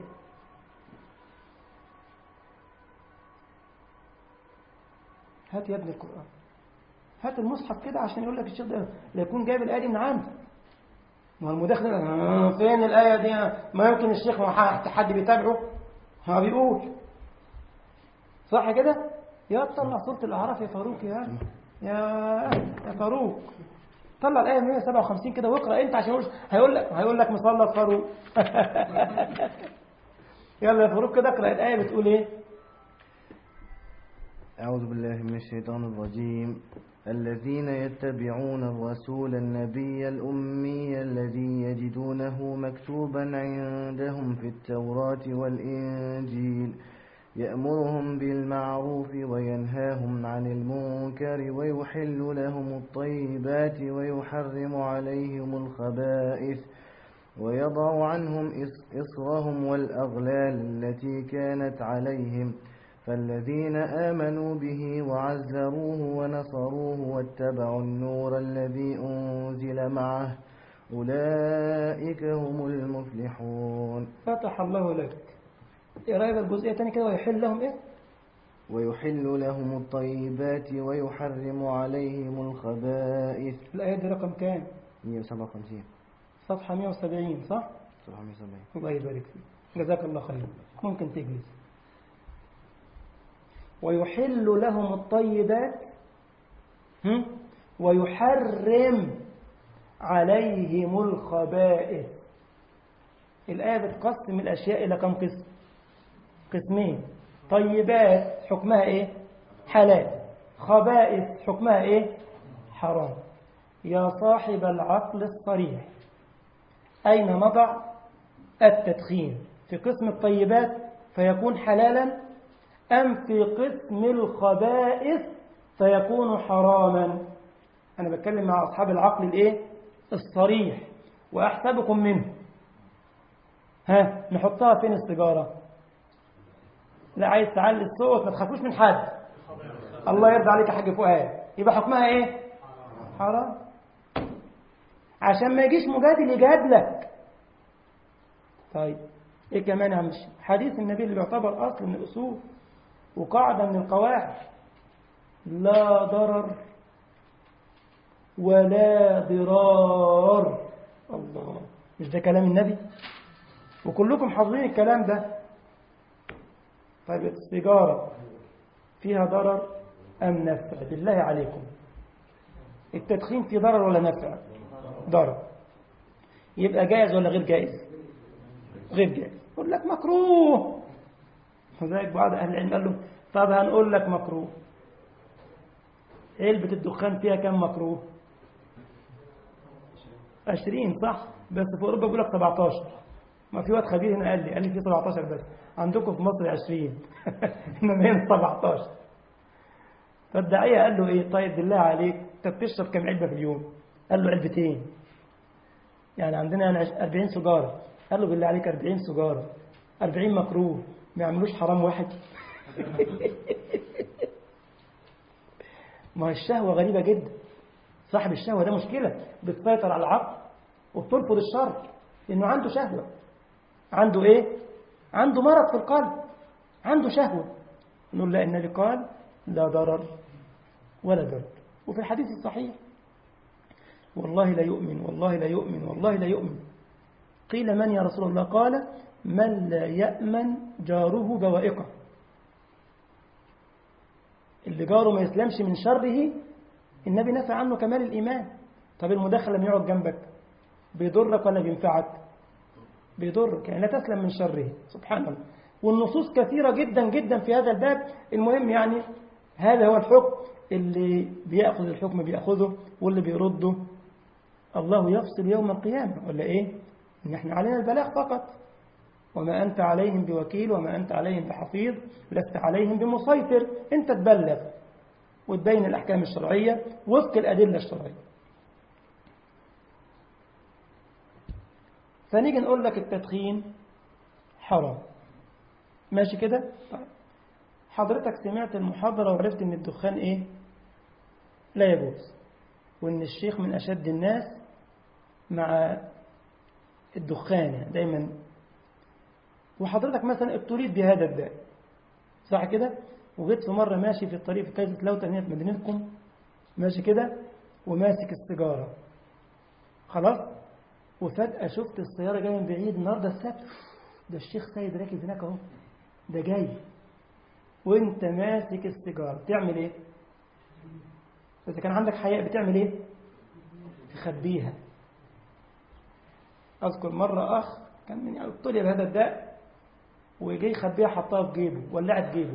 هات يا ابن القرآن، هات المصحف كده عشان يقول لك الشيخ ده لا يكون جايب الآية دي من عنده. ما هو المداخل فين الآية دي؟ ما يمكن الشيخ حد بيتابعه ها بيقول صح كده؟ يا طلع سورة الأعراف يا فاروق، يا يا يا فاروق طلع الآية مية سبعة وخمسين كده واقرأ أنت، عشان هيقول لك هيقول لك مصلى فاروق. يلا يا فاروق كده اقرأ الآية بتقول إيه؟ أعوذ بالله من الشيطان الرجيم. الذين يتبعون الرسول النبي الأمي الذي يجدونه مكتوبا عندهم في التوراة والإنجيل يأمرهم بالمعروف وينهاهم عن المنكر ويحل لهم الطيبات ويحرم عليهم الخبائث ويضع عنهم إصرهم والأغلال التي كانت عليهم فالذين آمنوا به وعزروه ونصروه واتبعوا النور الذي أنزل معه أولئك هم المفلحون. فتح الله لك. قراءة الجزئية تاني كده. ويحل لهم إيه؟ ويحل لهم الطيبات ويحرم عليهم الخبائث. الآية دي رقم كام؟ مية وسبعة وخمسين صفحة مية وسبعين صح؟ صفحة مية وسبعين. الله يبارك فيك، جزاك الله خير. ممكن تجلس. ويحل لهم الطيبات ويحرم عليهم الخبائث. الآية بتقسم الأشياء إلى كم قسم؟ قسمين. طيبات حكمها إيه؟ حلال. خبائث حكمها إيه؟ حرام. يا صاحب العقل الصريح، أين نضع التدخين؟ في قسم الطيبات فيكون حلالا، أم في قسم الخبائث فيكون حراما؟ أنا بتكلم مع أصحاب العقل الإيه؟ الصريح، وأحسبكم منه. ها نحطها فين السيجارة؟ لا عايز تعلي الصوت ما تخافوش من حد. الله يرضى عليك يا حاج فؤاد. يبقى حكمها إيه؟ حرام، عشان ما يجيش مجادل يجادلك. طيب إيه كمان يا عم الشيخ؟ حديث النبي اللي يعتبر أصل من الأصول وقاعدة من القواعد: لا ضرر ولا ضرار. الله، مش ده كلام النبي؟ وكلكم حافظين الكلام ده. طيب السيجارة فيها ضرر أم نفع؟ بالله عليكم، التدخين فيه ضرر ولا نفع؟ ضرر. يبقى جائز ولا غير جائز؟ غير جائز. يقول لك مكروه. وذلك بعض أهل العلم قال له طب هنقول لك مكروه. علبة الدخان فيها كم مكروه؟ عشرين صح؟ بس في أوروبا بيقول لك سبعتاشر. ما في وقت خبير هنا قال لي قال لي في سبعتاشر بس، عندكم في مصر عشرين. إنما هنا سبعتاشر. فالداعية قال له إيه؟ طيب بالله عليك أنت بتشرب كم علبة في اليوم؟ قال له علبتين. يعني عندنا أربعين سيجارة. قال له بالله عليك أربعين سيجارة، أربعين مكروه، ما يعملوش حرام واحد؟ ما الشهوة غريبة جدا. صاحب الشهوة ده مشكلة، بتسيطر على العقل وبترفض الشر لأنه عنده شهوة. عنده إيه؟ عنده مرض في القلب، عنده شهوة. نقول لا، النبي قال لا ضرر ولا ضرر. وفي الحديث الصحيح والله لا يؤمن والله لا يؤمن والله لا يؤمن قيل من يا رسول الله؟ قال من لا يأمن جاره بوائقه، اللي جاره ما يسلمش من شره. النبي نفى عنه كمال الإيمان. طب المدخل لما يقعد جنبك بيضرك ولا بينفعك؟ بيضرك، يعني لا تسلم من شره. سبحان الله. والنصوص كثيرة جدا جدا في هذا الباب. المهم يعني هذا هو الحكم، اللي بيأخذ الحكم بيأخذه، واللي بيرده الله يفصل يوم القيامة، ولا إيه؟ إن إحنا علينا البلاغ فقط، وما أنت عليهم بوكيل وما أنت عليهم بحفيظ، لست عليهم بمسيطر. أنت تبلغ وتبين الأحكام الشرعية وفق الأدلة الشرعية. فنيجي نقول لك التدخين حرام، ماشي كده؟ طيب حضرتك سمعت المحاضرة وعرفت ان الدخان ايه؟ لا يجوز، وان الشيخ من اشد الناس مع الدخان دايما، وحضرتك مثلا ابتليت بهذا الداء، صح كده؟ وجيت في مرة ماشي في الطريق في كايزة لو تانية في مدينتكم، ماشي كده وماسك السيجارة، خلاص، وفجأة شفت السيارة جاية من بعيد. النهارده السبت، ده الشيخ سيد راكب هناك اهو، ده جاي، وانت ماسك السيجارة، تعمل ايه؟ إذا كان عندك حياء بتعمل ايه؟ تخبيها. أذكر مرة أخ كان من ابتلي بهذا الداء وجاي يخبيها، حطها في جيبه، ولعت جيبه.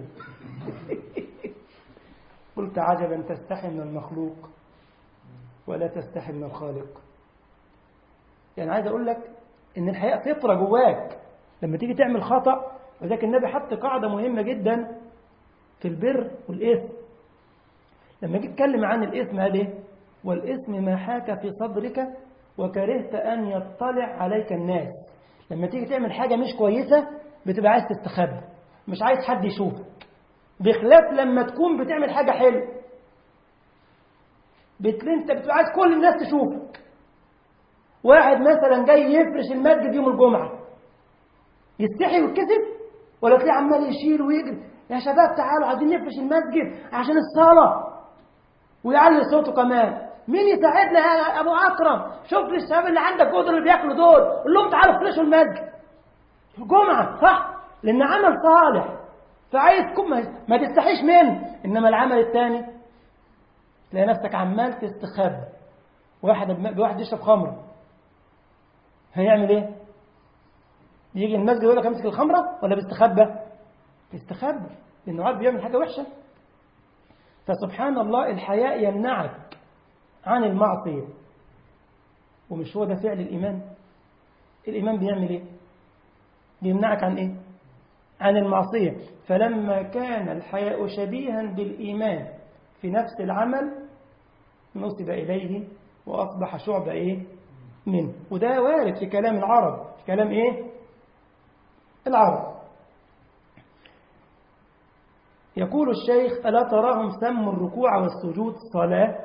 قلت عجبا، تستحي من المخلوق ولا تستحي من الخالق. يعني عايز أقول لك إن الحياء فطرة جواك، لما تيجي تعمل خطأ. وذلك النبي حط قاعدة مهمة جدا في البر والإثم. لما يجي يتكلم عن الإثم قال إيه؟ والإثم ما حاك في صدرك وكرهت أن يطلع عليك الناس. لما تيجي تعمل حاجة مش كويسة بتبقى عايز تستخبى، مش عايز حد يشوفك، بخلاف لما تكون بتعمل حاجة حلوة انت بتبقى عايز كل الناس تشوفك. واحد مثلا جاي يفرش المسجد يوم الجمعة، يستحي ويتكسف ولا تلاقيه عمال يشيل ويجري؟ يا شباب تعالوا عايزين نفرش المسجد عشان الصلاة، ويعلي صوته كمان. مين يساعدنا يا ابو اكرم؟ شوف لي الشباب اللي عندك جود اللي بياكلوا دول، قول لهم تعالوا فرشوا المسجد الجمعة، صح؟ لان عمل صالح، فعايزكم ما تستحيش منه. انما العمل الثاني تلاقي نفسك عمال تستخبى. واحد واحد يشرب خمره، هيعمل ايه؟ يجي المسجد يقول لك امسك الخمره ولا بيستخبى؟ بيستخبى لانه عارف بيعمل حاجه وحشه. فسبحان الله الحياء يمنعك عن المعصيه، ومش هو ده فعل الايمان. الايمان بيعمل ايه؟ بيمنعك عن ايه؟ عن المعصيه. فلما كان الحياء شبيها بالايمان في نفس العمل نسب اليه واصبح شعبه ايه منه. وده وارد في كلام العرب، في كلام ايه العرب. يقول الشيخ ألا تراهم سموا الركوع والسجود صلاة؟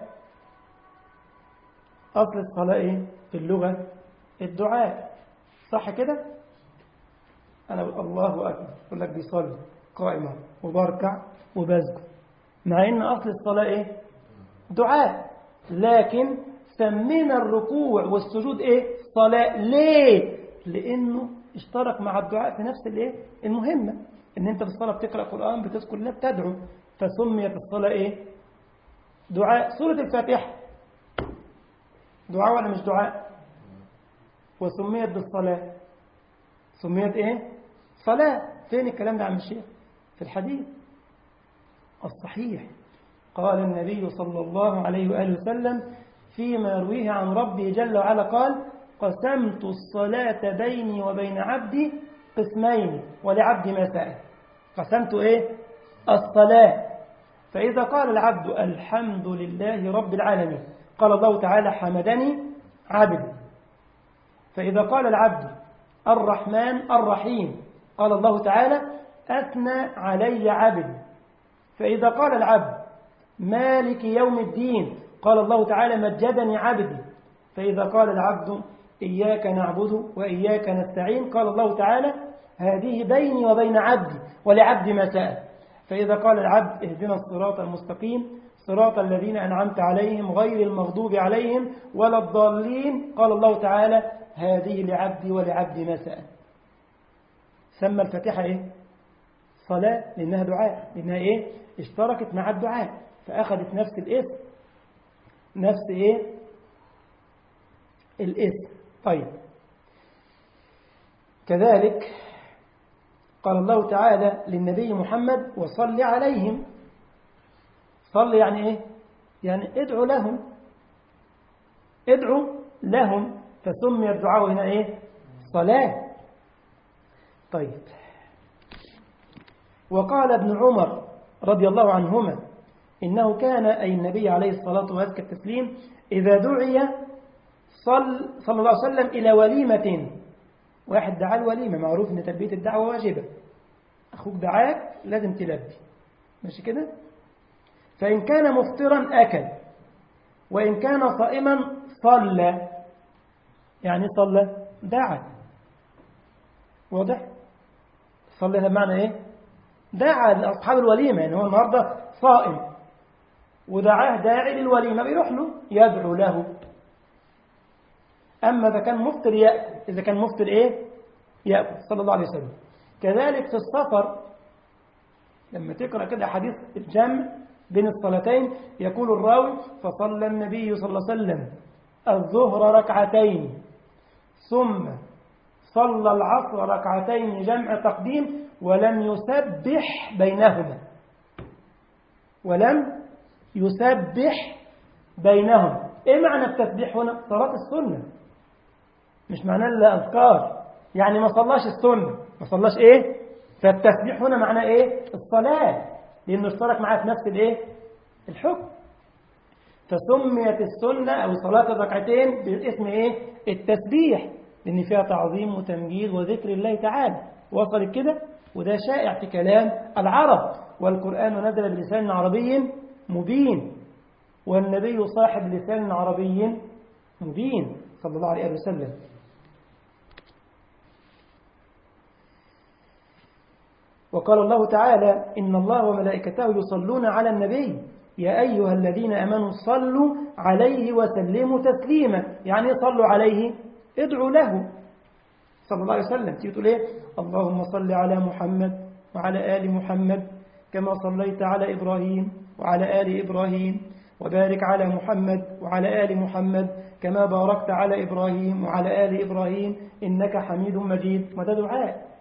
أصل الصلاة إيه في اللغة؟ الدعاء، صح كده؟ أنا بقول الله أكبر، أقول لك بيصلي قائمة وبركع وبسجد، مع إن أصل الصلاة إيه؟ دعاء. لكن سمينا الركوع والسجود إيه؟ صلاة. ليه؟ لأنه اشترك مع الدعاء في نفس الإيه؟ المهمة. إن أنت في الصلاة بتقرأ قرآن، بتذكر الله، بتدعو، فسميت الصلاة إيه؟ دعاء. سورة الفاتحة دعاء ولا مش دعاء؟ وسميت بالصلاة، سميت إيه؟ صلاة. فين الكلام ده عم الشيخ؟ في الحديث الصحيح قال النبي صلى الله عليه وآله وسلم فيما يرويه عن ربه جل وعلا قال قسمت الصلاة بيني وبين عبدي قسمين ولعبدي ما سأل. قسمت إيه؟ الصلاة. فإذا قال العبد الحمد لله رب العالمين قال الله تعالى حمدني عبدي. فإذا قال العبد الرحمن الرحيم قال الله تعالى أثنى علي عبدي. فإذا قال العبد مالك يوم الدين قال الله تعالى مجدني عبدي. فإذا قال العبد إياك نعبد وإياك نستعين قال الله تعالى هذه بيني وبين عبدي ولعبدي ما سأل. فإذا قال العبد اهدنا الصراط المستقيم صراط الذين أنعمت عليهم غير المغضوب عليهم ولا الضالين قال الله تعالى هذه لعبدي ولعبدي ما سأل. سمى الفاتحة إيه؟ صلاة، لأنها دعاء، لأنها إيه؟ اشتركت مع الدعاء فأخذت نفس الاسم، نفس إيه؟ الاسم. طيب، كذلك قال الله تعالى للنبي محمد وصل عليهم. صل يعني إيه؟ يعني ادعو لهم، ادعو لهم، فسمي الدعاء هنا إيه؟ صلاة. طيب، وقال ابن عمر رضي الله عنهما إنه كان أي النبي عليه الصلاة وأزكى التسليم إذا دعي صل صلى الله عليه وسلم إلى وليمة، واحد دعا الوليمة، معروف أن تلبية الدعوة واجبة، أخوك دعاك لازم تلبي، ماشي كده؟ فإن كان مفطرا أكل، وإن كان صائما صلى. يعني صلى دعا، واضح؟ صلى هذا معنى إيه؟ دعا لأصحاب الوليمة، يعني هو النهاردة صائم ودعاه داعي للوليمة بيروح له يدعو له. أما إذا كان مفطر يأكل، إذا كان مفطر إيه؟ يأكل صلى الله عليه وسلم. كذلك في السفر لما تقرأ كده حديث الجمع بين الصلاتين يقول الراوي فصلى النبي صلى الله عليه وسلم الظهر ركعتين ثم صلى العصر ركعتين جمع تقديم ولم يسبح بينهما، ولم يسبح بينهم. ايه معنى التسبيح هنا؟ صلاة السنة، مش معناه الأذكار، يعني ما صلاش السنة، ما صلاش ايه؟ فالتسبيح هنا معناه ايه؟ الصلاة، لأنه اشترك معاه في نفس الايه؟ الحكم. فسميت السنة أو صلاة الركعتين باسم ايه؟ التسبيح، لأن فيها تعظيم وتمجيد وذكر الله تعالى. وصلت كده؟ وده شائع في كلام العرب، والقرآن نزل بلسان عربي مبين، والنبي صاحب لسان عربي مبين صلى الله عليه وسلم. وقال الله تعالى إن الله وملائكته يصلون على النبي يا أيها الذين أمنوا صلوا عليه وسلموا تسليما. يعني صلوا عليه، ادعوا له صلى الله عليه وسلم. تيجي تقول ايه؟ اللهم صل على محمد وعلى آل محمد كما صليت على إبراهيم وعلى آل إبراهيم وبارك على محمد وعلى آل محمد كما باركت على إبراهيم وعلى آل إبراهيم إنك حميد مجيد. وده دعاء،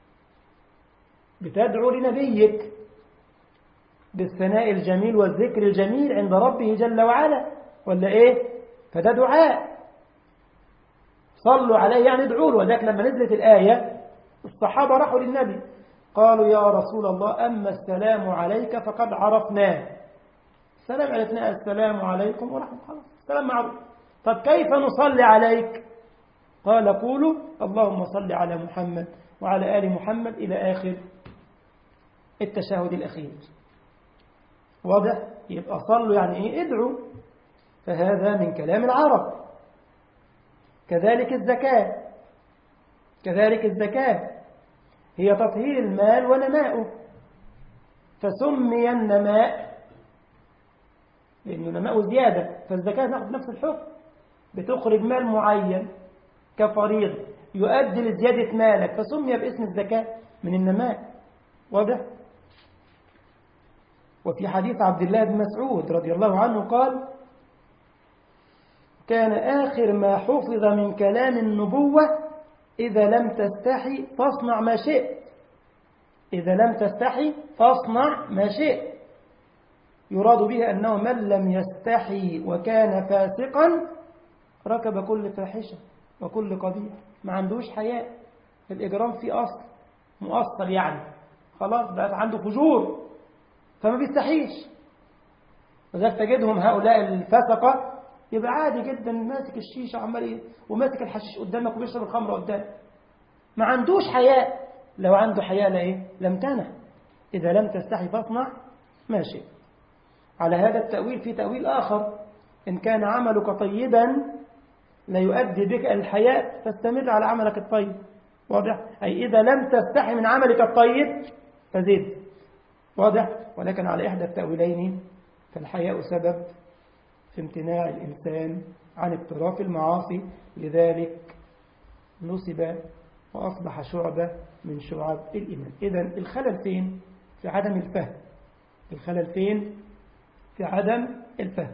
بتدعو لنبيك بالثناء الجميل والذكر الجميل عند ربه جل وعلا، ولا إيه؟ فده دعاء. صلوا عليه يعني ادعوا له. وذلك لما نزلت الآية الصحابة راحوا للنبي قالوا يا رسول الله أما السلام عليك فقد عرفناه. السلام عرفناه، السلام عليكم ورحمة الله، السلام معروف. طب كيف نصلي عليك؟ قال قولوا اللهم صل على محمد وعلى آل محمد إلى آخر التشهد الأخير. واضح؟ يبقى صلوا يعني إيه؟ ادعوا. فهذا من كلام العرب. كذلك الزكاة، كذلك الزكاة هي تطهير المال ونماؤه، فسمي النماء لأنه نماؤه زيادة، فالزكاة تأخذ نفس الحكم، بتخرج مال معين كفريض يؤدي لزيادة مالك، فسمي باسم الزكاة من النماء. واضح؟ وفي حديث عبد الله بن مسعود رضي الله عنه قال كان آخر ما حفظ من كلام النبوة إذا لم تستحي فاصنع ما شئت، إذا لم تستحي فاصنع ما شئت. يراد به أنه من لم يستحي وكان فاسقا ركب كل فاحشة وكل قبيح، ما عندوش حياء، الإجرام فيه أصل مؤصل، يعني خلاص بقى عنده فجور فما بيستحيش. وذلك تجدهم هؤلاء الفسقة يبقى عادي جدا ماسك الشيشة عمال وماسك الحشيش قدامك وبيشرب الخمر قدامك، ما عندوش حياء. لو عنده حياء لإيه؟ لم تنع. إذا لم تستحي فاصنع ما شئت. على هذا التأويل في تأويل آخر، إن كان عملك طيبا لا يؤدي بك الحياء فاستمر على عملك الطيب. واضح؟ أي إذا لم تستحي من عملك الطيب فزد. واضح؟ ولكن على إحدى التأويلين فالحياء سبب في امتناع الإنسان عن اقتراف المعاصي، لذلك نسب وأصبح شعبة من شعب الإيمان. إذن الخلل فين؟ في عدم الفهم. الخلل فين؟ في عدم الفهم.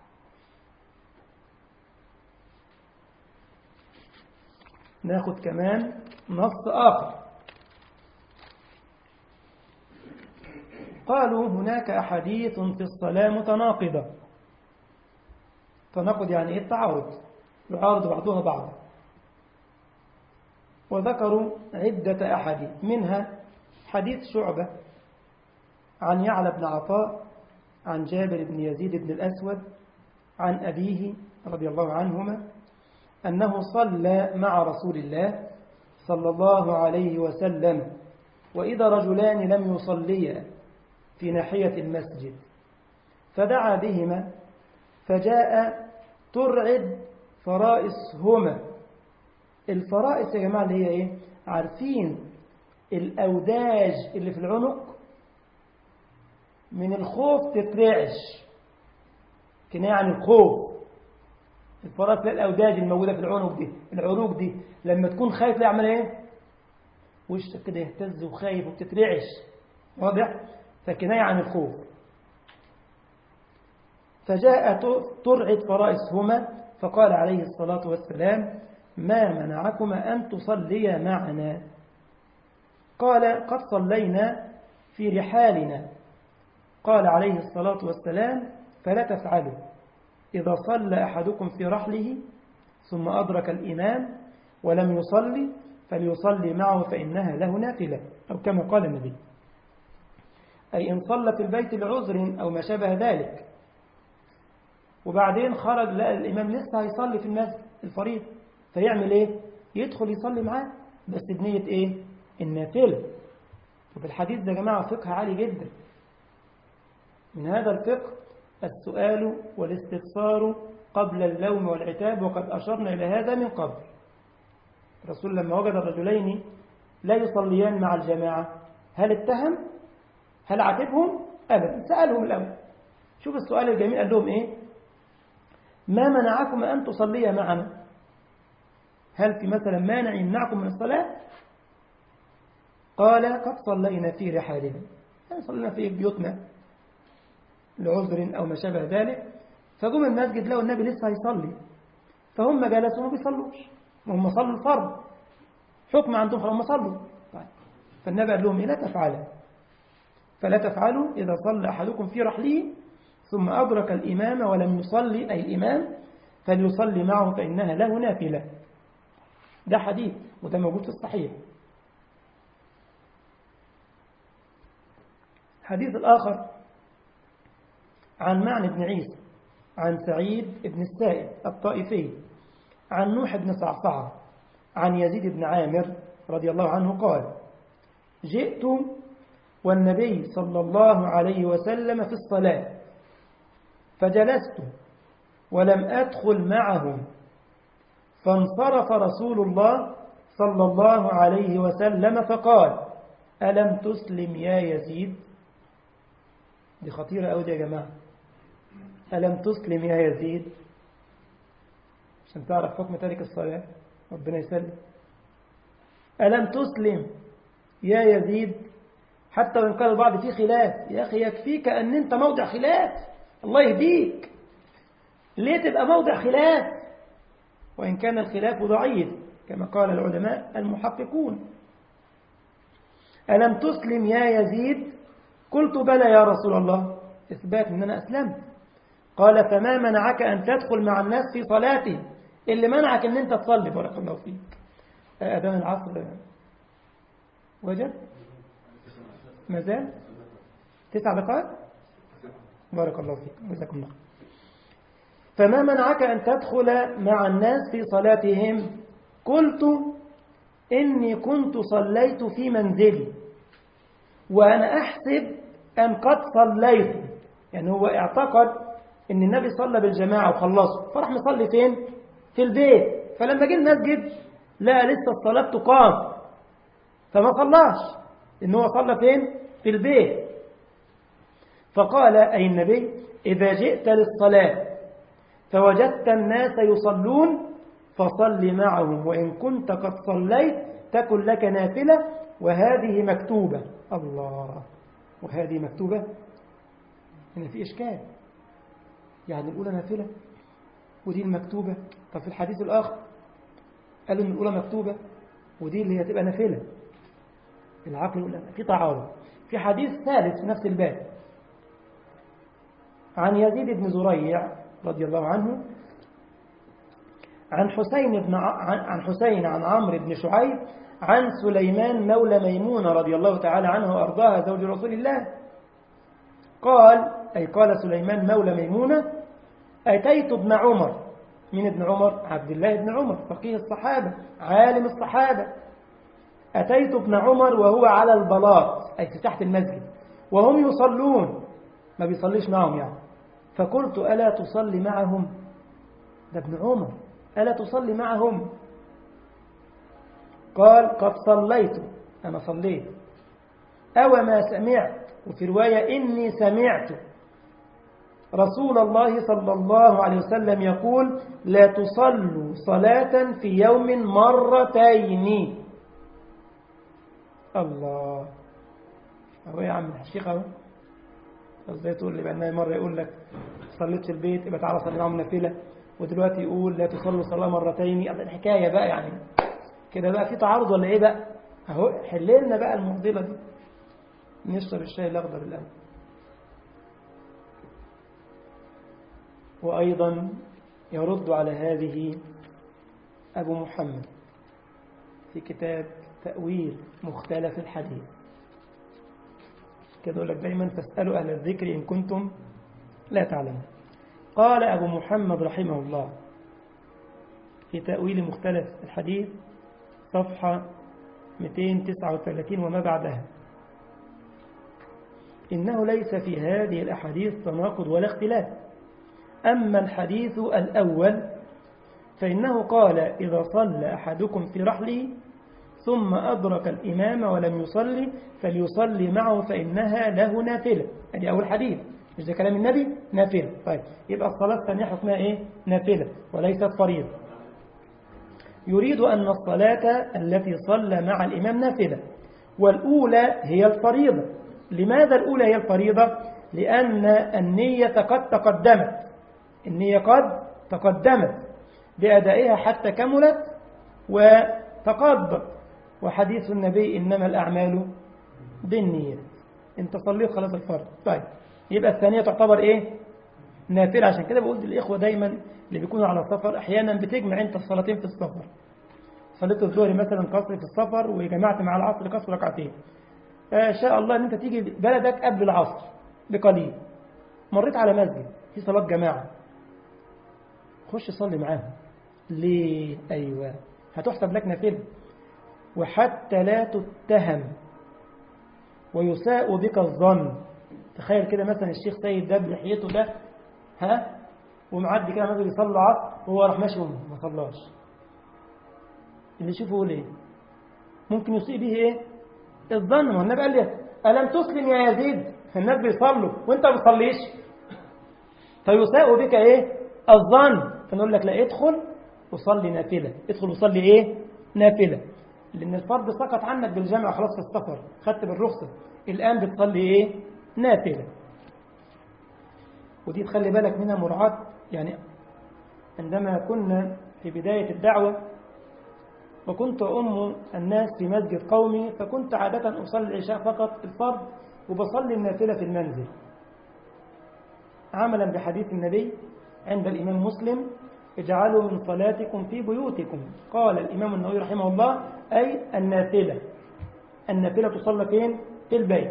ناخد كمان نص آخر. قالوا هناك أحاديث في الصلاة متناقضة. تناقض يعني إيه؟ التعارض، يعارض بعضها بعضا. وذكروا عدة أحاديث، منها حديث شعبة عن يعلى بن عطاء عن جابر بن يزيد بن الأسود عن أبيه رضي الله عنهما أنه صلى مع رسول الله صلى الله عليه وسلم، وإذا رجلان لم يصليا في ناحية المسجد فدعا بهما، فجاء ترعد فرائسهما. الفرائس يا جماعة اللي هي إيه؟ عارفين الأوداج اللي في العنق من الخوف تترعش، كناية عن الخوف. الفرائس لا، الأوداج الموجودة في العنق دي، العروق دي لما تكون خايف لا يعمل إيه؟ وشك كده يهتز وخايف وبتترعش، واضح؟ فكناية عن الخوف. فجاء ترعد فرائسهما فقال عليه الصلاة والسلام ما منعكما أن تصليا معنا؟ قال قد صلينا في رحالنا. قال عليه الصلاة والسلام فلا تفعلوا، إذا صلى أحدكم في رحله ثم أدرك الإمام ولم يصلي فليصلي معه فإنها له نافلة، أو كما قال النبي، أي إن صلى في البيت لعذر أو ما شابه ذلك، وبعدين خرج لقى الإمام لسه هيصلي في المسجد الفريض، فيعمل إيه؟ يدخل يصلي معاه بس بنية إيه؟ النافلة. وفي الحديث ده يا جماعة فقه عالي جدا. من هذا الفقه السؤال والاستفسار قبل اللوم والعتاب، وقد أشرنا إلى هذا من قبل. الرسول لما وجد الرجلين لا يصليان مع الجماعة هل اتهم؟ هل عاتبهم؟ أبدا، سألهم الأول. شوف السؤال الجميل، قال لهم إيه؟ ما منعكم أن تصلي معنا؟ هل في مثلا مانع يمنعكم من الصلاة؟ قال قد صلينا في رحالنا، يعني صلينا في بيوتنا لعذر أو ما شابه ذلك. فقوم المسجد لقوا النبي لسه هيصلي، فهم جلسوا ما بيصلوش، وهم صلوا الفرض، حكم عندهم هم صلوا. طيب. فالنبي قال لهم إيه؟ لا تفعلوا، فلا تفعلوا إذا صلى أحدكم في رحله ثم أدرك الإمام ولم يصلي أي الإمام فليصلي معه فإنها له نافلة. ده حديث وده موجود في الصحيح. حديث الآخر عن معن بن عيسى عن سعيد بن السائب الطائفي عن نوح بن صعصعة عن يزيد بن عامر رضي الله عنه قال جئت والنبي صلى الله عليه وسلم في الصلاة فجلست ولم أدخل معهم، فانصرف رسول الله صلى الله عليه وسلم فقال ألم تسلم يا يزيد؟ دي خطيرة أوي دي يا جماعة. ألم تسلم يا يزيد؟ عشان تعرف حكم تارك الصلاة، ربنا يسلم. ألم تسلم يا يزيد؟ حتى وإن قال البعض في خلاف، يا أخي يكفيك أن أنت موضع خلاف، الله يهديك، ليه تبقى موضع خلاف وإن كان الخلاف ضعيف كما قال العلماء المحققون. ألم تسلم يا يزيد؟ قلت بلى يا رسول الله، إثبات أن أنا أسلمت. قال فما منعك أن تدخل مع الناس في صلاتي؟ اللي منعك أن أنت تصلي؟ بارك الله فيك. أذان العصر وجب مازال تسع دقائق، بارك الله فيك، جزاكم الله. فما منعك أن تدخل مع الناس في صلاتهم؟ قلت إني كنت صليت في منزلي وأنا أحسب أن قد صليت، يعني هو اعتقد أن النبي صلى بالجماعة وخلصوا، فرح مصلي فين؟ في البيت. فلما جه المسجد لا لسه الصلاة تقام فما صلاش، إن هو صلى فين؟ في البيت. فقال أي النبي إذا جئت للصلاة فوجدت الناس يصلون فصل معهم، وإن كنت قد صليت تكن لك نافلة وهذه مكتوبة. الله، وهذه مكتوبة، هنا في إشكال، يعني الأولى نافلة ودي المكتوبة. طب في الحديث الآخر قالوا إن الأولى مكتوبة ودي اللي هي تبقى نافلة. العقل يقول في تعارض. في حديث ثالث في نفس الباب عن يزيد بن زريع رضي الله عنه عن حسين بن عن حسين عن عمرو بن شعيب عن سليمان مولى ميمونة رضي الله تعالى عنه وأرضاها زوج رسول الله قال، أي قال سليمان مولى ميمونة: أتيت ابن عمر. من ابن عمر؟ عبد الله بن عمر، فقيه الصحابة، عالم الصحابة. أتيت ابن عمر وهو على البلاط، أي في تحت المسجد، وهم يصلون، ما بيصليش معهم يعني. فقلت: ألا تصلي معهم؟ ده ابن عمر، ألا تصلي معهم؟ قال: قد صليت، أنا صليت. أو ما سمعت، وفي رواية إني سمعت رسول الله صلى الله عليه وسلم يقول: لا تصلوا صلاة في يوم مرتين. الله، أهو يا عم الشيخ أهو. ازاي تقول لي بأنها مرة يقول لك صليت في البيت يبقى تعالى صلي معهم نافلة، ودلوقتي يقول لا تصلوا صلاة مرتين؟ الحكاية بقى يعني كده بقى في تعارض ولا ايه بقى؟ اهو حللنا بقى المعضلة دي. نشرب الشاي الأخضر الآن. وأيضا يرد على هذه أبو محمد في كتاب تأويل مختلف الحديث، كده يقول لك دايما فاسألوا أهل الذكر إن كنتم لا تعلمون. قال أبو محمد رحمه الله في تأويل مختلف الحديث صفحة مئتين وتسعة وثلاثين وما بعدها: إنه ليس في هذه الأحاديث تناقض ولا اختلاف. أما الحديث الأول فإنه قال: إذا صلى أحدكم في رحله ثم أدرك الإمام ولم يصلي فليصلي معه فإنها له نافلة. هذه أول حديث، مش ده كلام النبي؟ نافلة. طيب يبقى الصلاة الثانية حكمها إيه؟ نافلة وليست فريضة. يريد أن الصلاة التي صلى مع الإمام نافلة، والأولى هي الفريضة. لماذا الأولى هي الفريضة؟ لأن النية قد تقدمت، النية قد تقدمت بأدائها حتى كملت وتقدم، وحديث النبي إنما الأعمال بالنية. انت صليت خلاص الفرض. طيب يبقى الثانية تعتبر إيه؟ نافلة. عشان كده بقول للإخوة دايما اللي بيكونوا على السفر أحيانا بتجمع أنت الصلاتين في السفر. صليت الظهر مثلا قصر في السفر وجمعت مع العصر قصر ركعتين، آه شاء الله ان انت تيجي بلدك قبل العصر بقليل، مريت على مسجد في صلاة جماعة، خش صلي معاهم. ليه؟ أيوة، هتحسب لك نافلة. وحتى لا تتهم ويساء بك الظن. تخيل كده مثلا الشيخ سيد ده بلحيته ده ها ومعدي كده مثلا يصلي العصر وهو راح ماشي وما صلاش، اللي يشوفه يقول ايه؟ ممكن يسيء به ايه؟ الظن. ما النبي قال لي: ألم تسلم يا يزيد؟ الناس بيصلوا وانت ما بتصليش، فيساء بك ايه؟ الظن. فنقول لك لا، ادخل وصلي نافلة، ادخل وصلي ايه؟ نافلة، لأن الفرض سقط عنك بالجامعة خلاص في السفر، خدت بالرخصة، الآن بتصلي ايه؟ نافلة. ودي تخلي بالك منها مراعاة. يعني عندما كنا في بداية الدعوة وكنت أم الناس في مسجد قومي، فكنت عادة أصلي العشاء فقط الفرض وبصلي النافلة في المنزل، عملا بحديث النبي عند الإمام مسلم: اجعلوا من صلاتكم في بيوتكم. قال الإمام النووي رحمه الله: أي النافلة، النافلة تصلى فين؟ في البيت.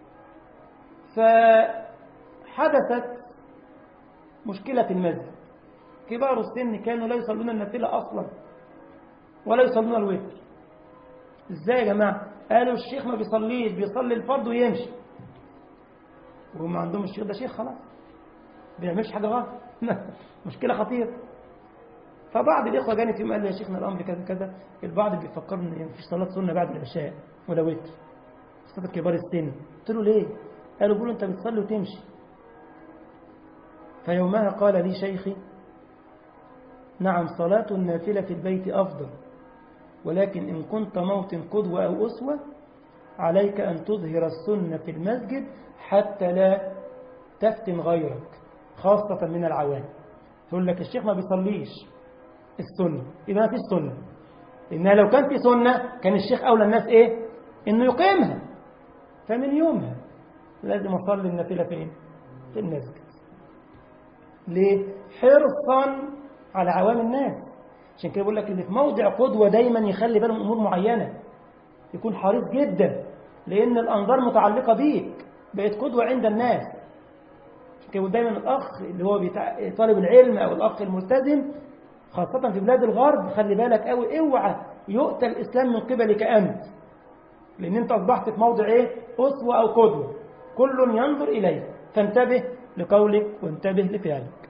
فحدثت مشكلة في المسجد، كبار السن كانوا لا يصلون النافلة أصلا ولا يصلون الوتر. ازاي يا جماعة؟ قالوا الشيخ ما بيصليش، بيصلي الفرض ويمشي، وهم عندهم الشيخ ده شيخ خلاص بيعملش حاجة غلط. مشكلة خطيرة. فبعض الإخوة جاني فيهم قال لي: يا شيخنا الأمر كذا كذا. البعض بيفكر إن مفيش صلاة سنة بعد العشاء ولا وتر، خاصة كبار السن. قلت له ليه؟ قالوا: بيقولوا أنت بتصلي وتمشي. فيومها قال لي شيخي: نعم صلاة النافلة في البيت أفضل، ولكن إن كنت موطن قدوة أو أسوة عليك أن تظهر السنة في المسجد حتى لا تفتن غيرك، خاصة من العوام. يقول لك الشيخ ما بيصليش السنة، إذا ما فيش سنة، إنها لو كان في سنة كان الشيخ أولى الناس إيه؟ إنه يقيمها. فمن يومها لازم أصلي النافلة فين؟ في المسجد. ليه؟ حرصا على عوام الناس. عشان كده بقول لك اللي في موضع قدوة دايما يخلي باله من أمور معينة، يكون حريص جدا، لأن الأنظار متعلقة بيك، بقت قدوة عند الناس. عشان كده دايما الأخ اللي هو بتاع طالب العلم أو الأخ الملتزم خاصة في بلاد الغرب، خلي بالك قوي، اوعى يؤتى الإسلام من قبلك أنت، لأن أنت أصبحت في موضع إيه؟ أسوة أو قدوة، كل ينظر إليك، فانتبه لقولك وانتبه لفعلك.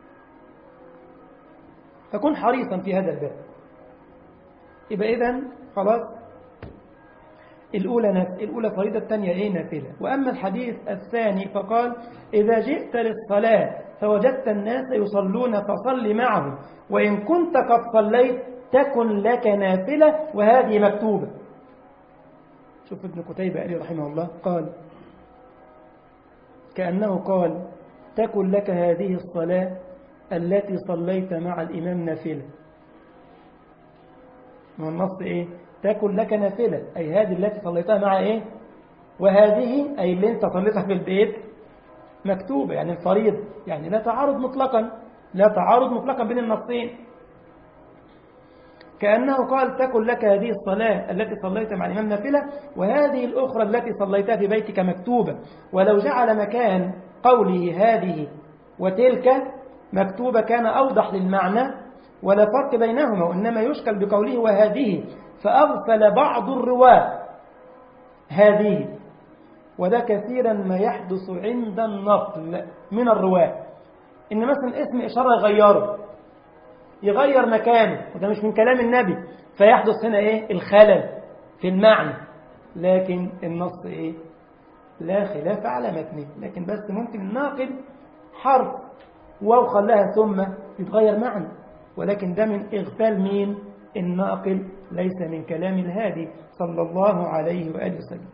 فكن حريصا في هذا الباب. يبقى إذن خلاص، الأولى نف... الأولى فريضة، الثانية إيه؟ نافلة. وأما الحديث الثاني فقال إذا جئت للصلاة فوجدت الناس يصلون فصل معهم، وإن كنت قد صليت تكن لك نافلة وهذه مكتوبة. شوف ابن قتيبة عليه رحمه الله قال كأنه قال تكن لك هذه الصلاة التي صليت مع الإمام نافلة. ما النص إيه؟ تكن لك نافلة، أي هذه التي صليتها مع إيه؟ وهذه أي اللي أنت صليتها في البيت مكتوبة، يعني الفريض، يعني لا تعارض مطلقا، لا تعارض مطلقا بين النصين. كأنه قال تكن لك هذه الصلاة التي صليت مع الإمام نافلة وهذه الأخرى التي صليتها في بيتك مكتوبة. ولو جعل مكان قوله هذه وتلك مكتوبة كان أوضح للمعنى ولا فرق بينهما، وإنما يشكل بقوله وهذه، فأغفل بعض الرواة هذه، وده كثيرا ما يحدث عند النقل من الرواة، إن مثلا اسم إشارة يغيره، يغير مكانه، وده مش من كلام النبي، فيحدث هنا إيه؟ الخلل في المعنى، لكن النص إيه؟ لا خلاف على متنه، لكن بس ممكن الناقل حرف واو خلاها ثم يتغير معنى، ولكن ده من إغفال مين؟ الناقل، ليس من كلام الهادي صلى الله عليه وآله وسلم.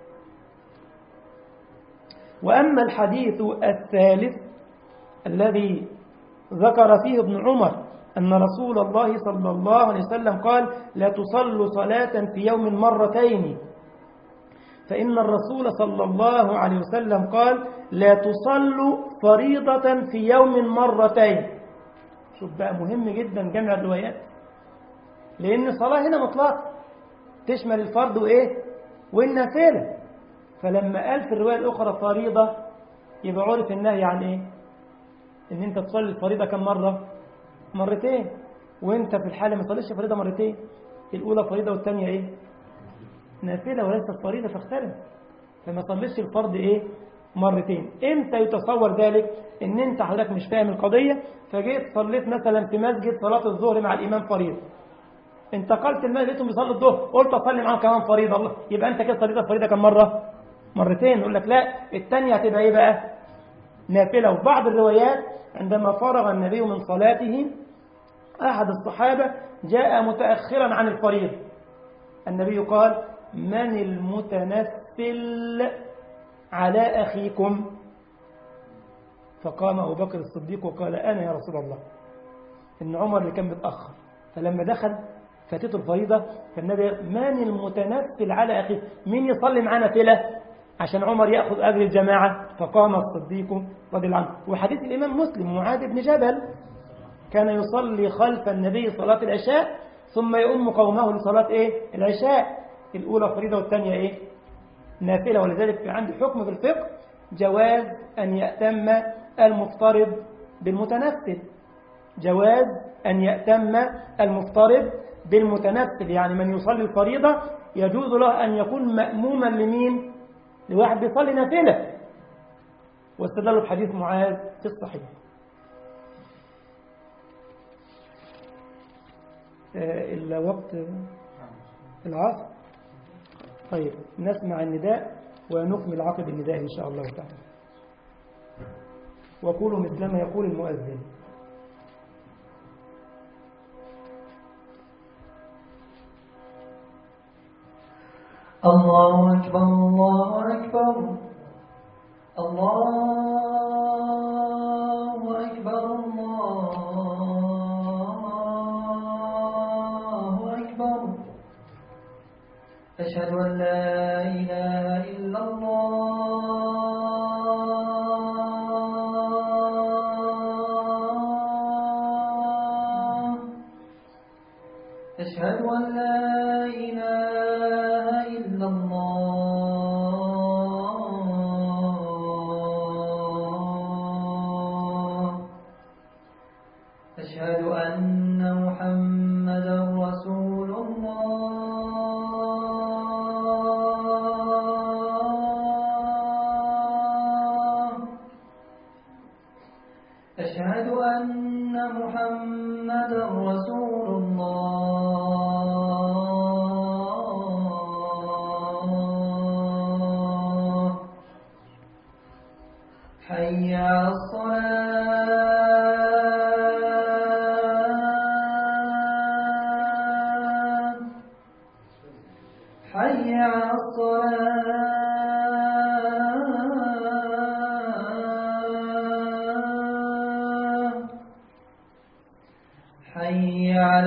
وأما الحديث الثالث الذي ذكر فيه ابن عمر أن رسول الله صلى الله عليه وسلم قال لا تصلوا صلاة في يوم مرتين، فإن الرسول صلى الله عليه وسلم قال لا تصلوا فريضة في يوم مرتين. شوف بقى مهم جدا جمع الروايات، لأن الصلاة هنا مطلقة تشمل الفرض وإيه؟ والنافلة، فلما قال في الرواية الأخرى فريضة يبقى عرف النهي عن إيه؟ إن أنت تصلي الفريضة كم مرة؟ مرتين، وأنت في الحالة ما تصليش فريضة مرتين، الأولى فريضة والثانية إيه؟ نافلة وليست فريضة، فاختلف، فما صليش الفرض إيه؟ مرتين. إمتى يتصور ذلك؟ إن أنت حضرتك مش فاهم القضية، فجيت صليت مثلا في مسجد صلاة الظهر مع الإمام فريضة، انتقلت المسجد لقيتهم بيصلوا الظهر، قلت أصلي معاهم كمان فريضة، الله يبقى أنت كده صليت الفريضة كم مرة؟ مرتين. يقول لك لا، الثانية هتبقى إيه بقى؟ نافلة. وفي بعض الروايات عندما فرغ النبي من صلاته أحد الصحابة جاء متأخرا عن الفريضة، النبي قال من المتنفل على أخيكم؟ فقام أبو بكر الصديق وقال أنا يا رسول الله. إن عمر اللي كان متأخر، فلما دخل فاتته الفريضة فالنبي من المتنفل على أخيه؟ مين يصلي معنا نافلة عشان عمر يأخذ أجر الجماعة؟ فقام الصديق رضي الله عنه. وحديث الإمام مسلم معاذ بن جبل كان يصلي خلف النبي صلاة العشاء ثم يؤم قومه لصلاة إيه؟ العشاء، الأولى فريضة والثانية إيه؟ نافلة. ولذلك في عندي حكم في الفقه جواز أن يأتم المفترض بالمتنفل، جواز أن يأتم المفترض بالمتنفل، يعني من يصلي الفريضة يجوز له أن يكون مأموما لمين؟ لواحد بيصلي نافلة، واستدلوا بحديث معاذ في الصحيح. إلا وقت العصر. طيب نسمع النداء ونكمل عقب النداء إن شاء الله تعالى. وقولوا مثلما يقول المؤذن. الله أكبر الله أكبر الله أكبر الله أكبر أشهد أن لا إله إلا الله أشهد أن لا إله إلا الله أشهد أن محمدا رسول الله أشهد أن محمدا رسول الله حي على الصلاة حي على الصلاة حي على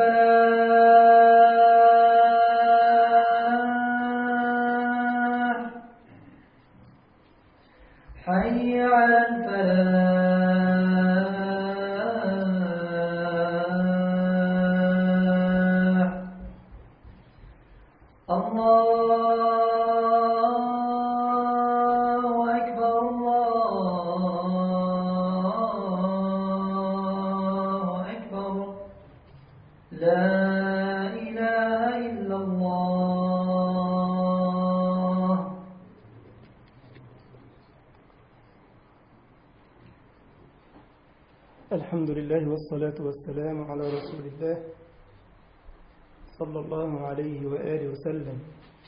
الفلاح حي على الفلاح الله أكبر الله أكبر لا إله إلا الله الحمد لله والصلاة والسلام على رسول الله صلى الله عليه وآله وسلم.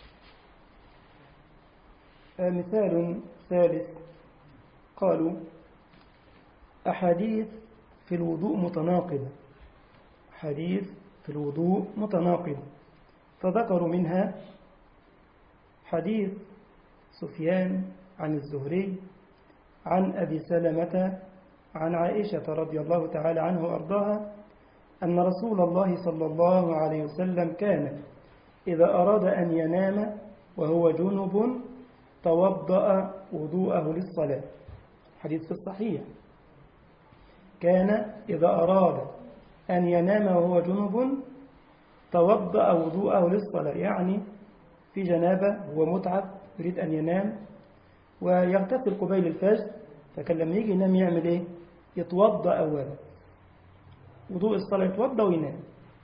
مثال ثالث قالوا أحاديث في الوضوء متناقضة حديث في الوضوء متناقضة فذكروا منها حديث سفيان عن الزهري عن أبي سلمة عن عائشة رضي الله تعالى عنه وأرضاها أن رسول الله صلى الله عليه وسلم كان إذا أراد أن ينام وهو جنب توضأ وضوءه للصلاة. حديث في الصحيح كان إذا أراد أن ينام وهو جنب توضأ وضوءه للصلاة، يعني في جنابة هو متعب يريد أن ينام ويغتسل قبيل الفجر، فكان لما يجي ينام يعمل إيه؟ يتوضأ أولا وضوء الصلاة، يتوضأ وينام.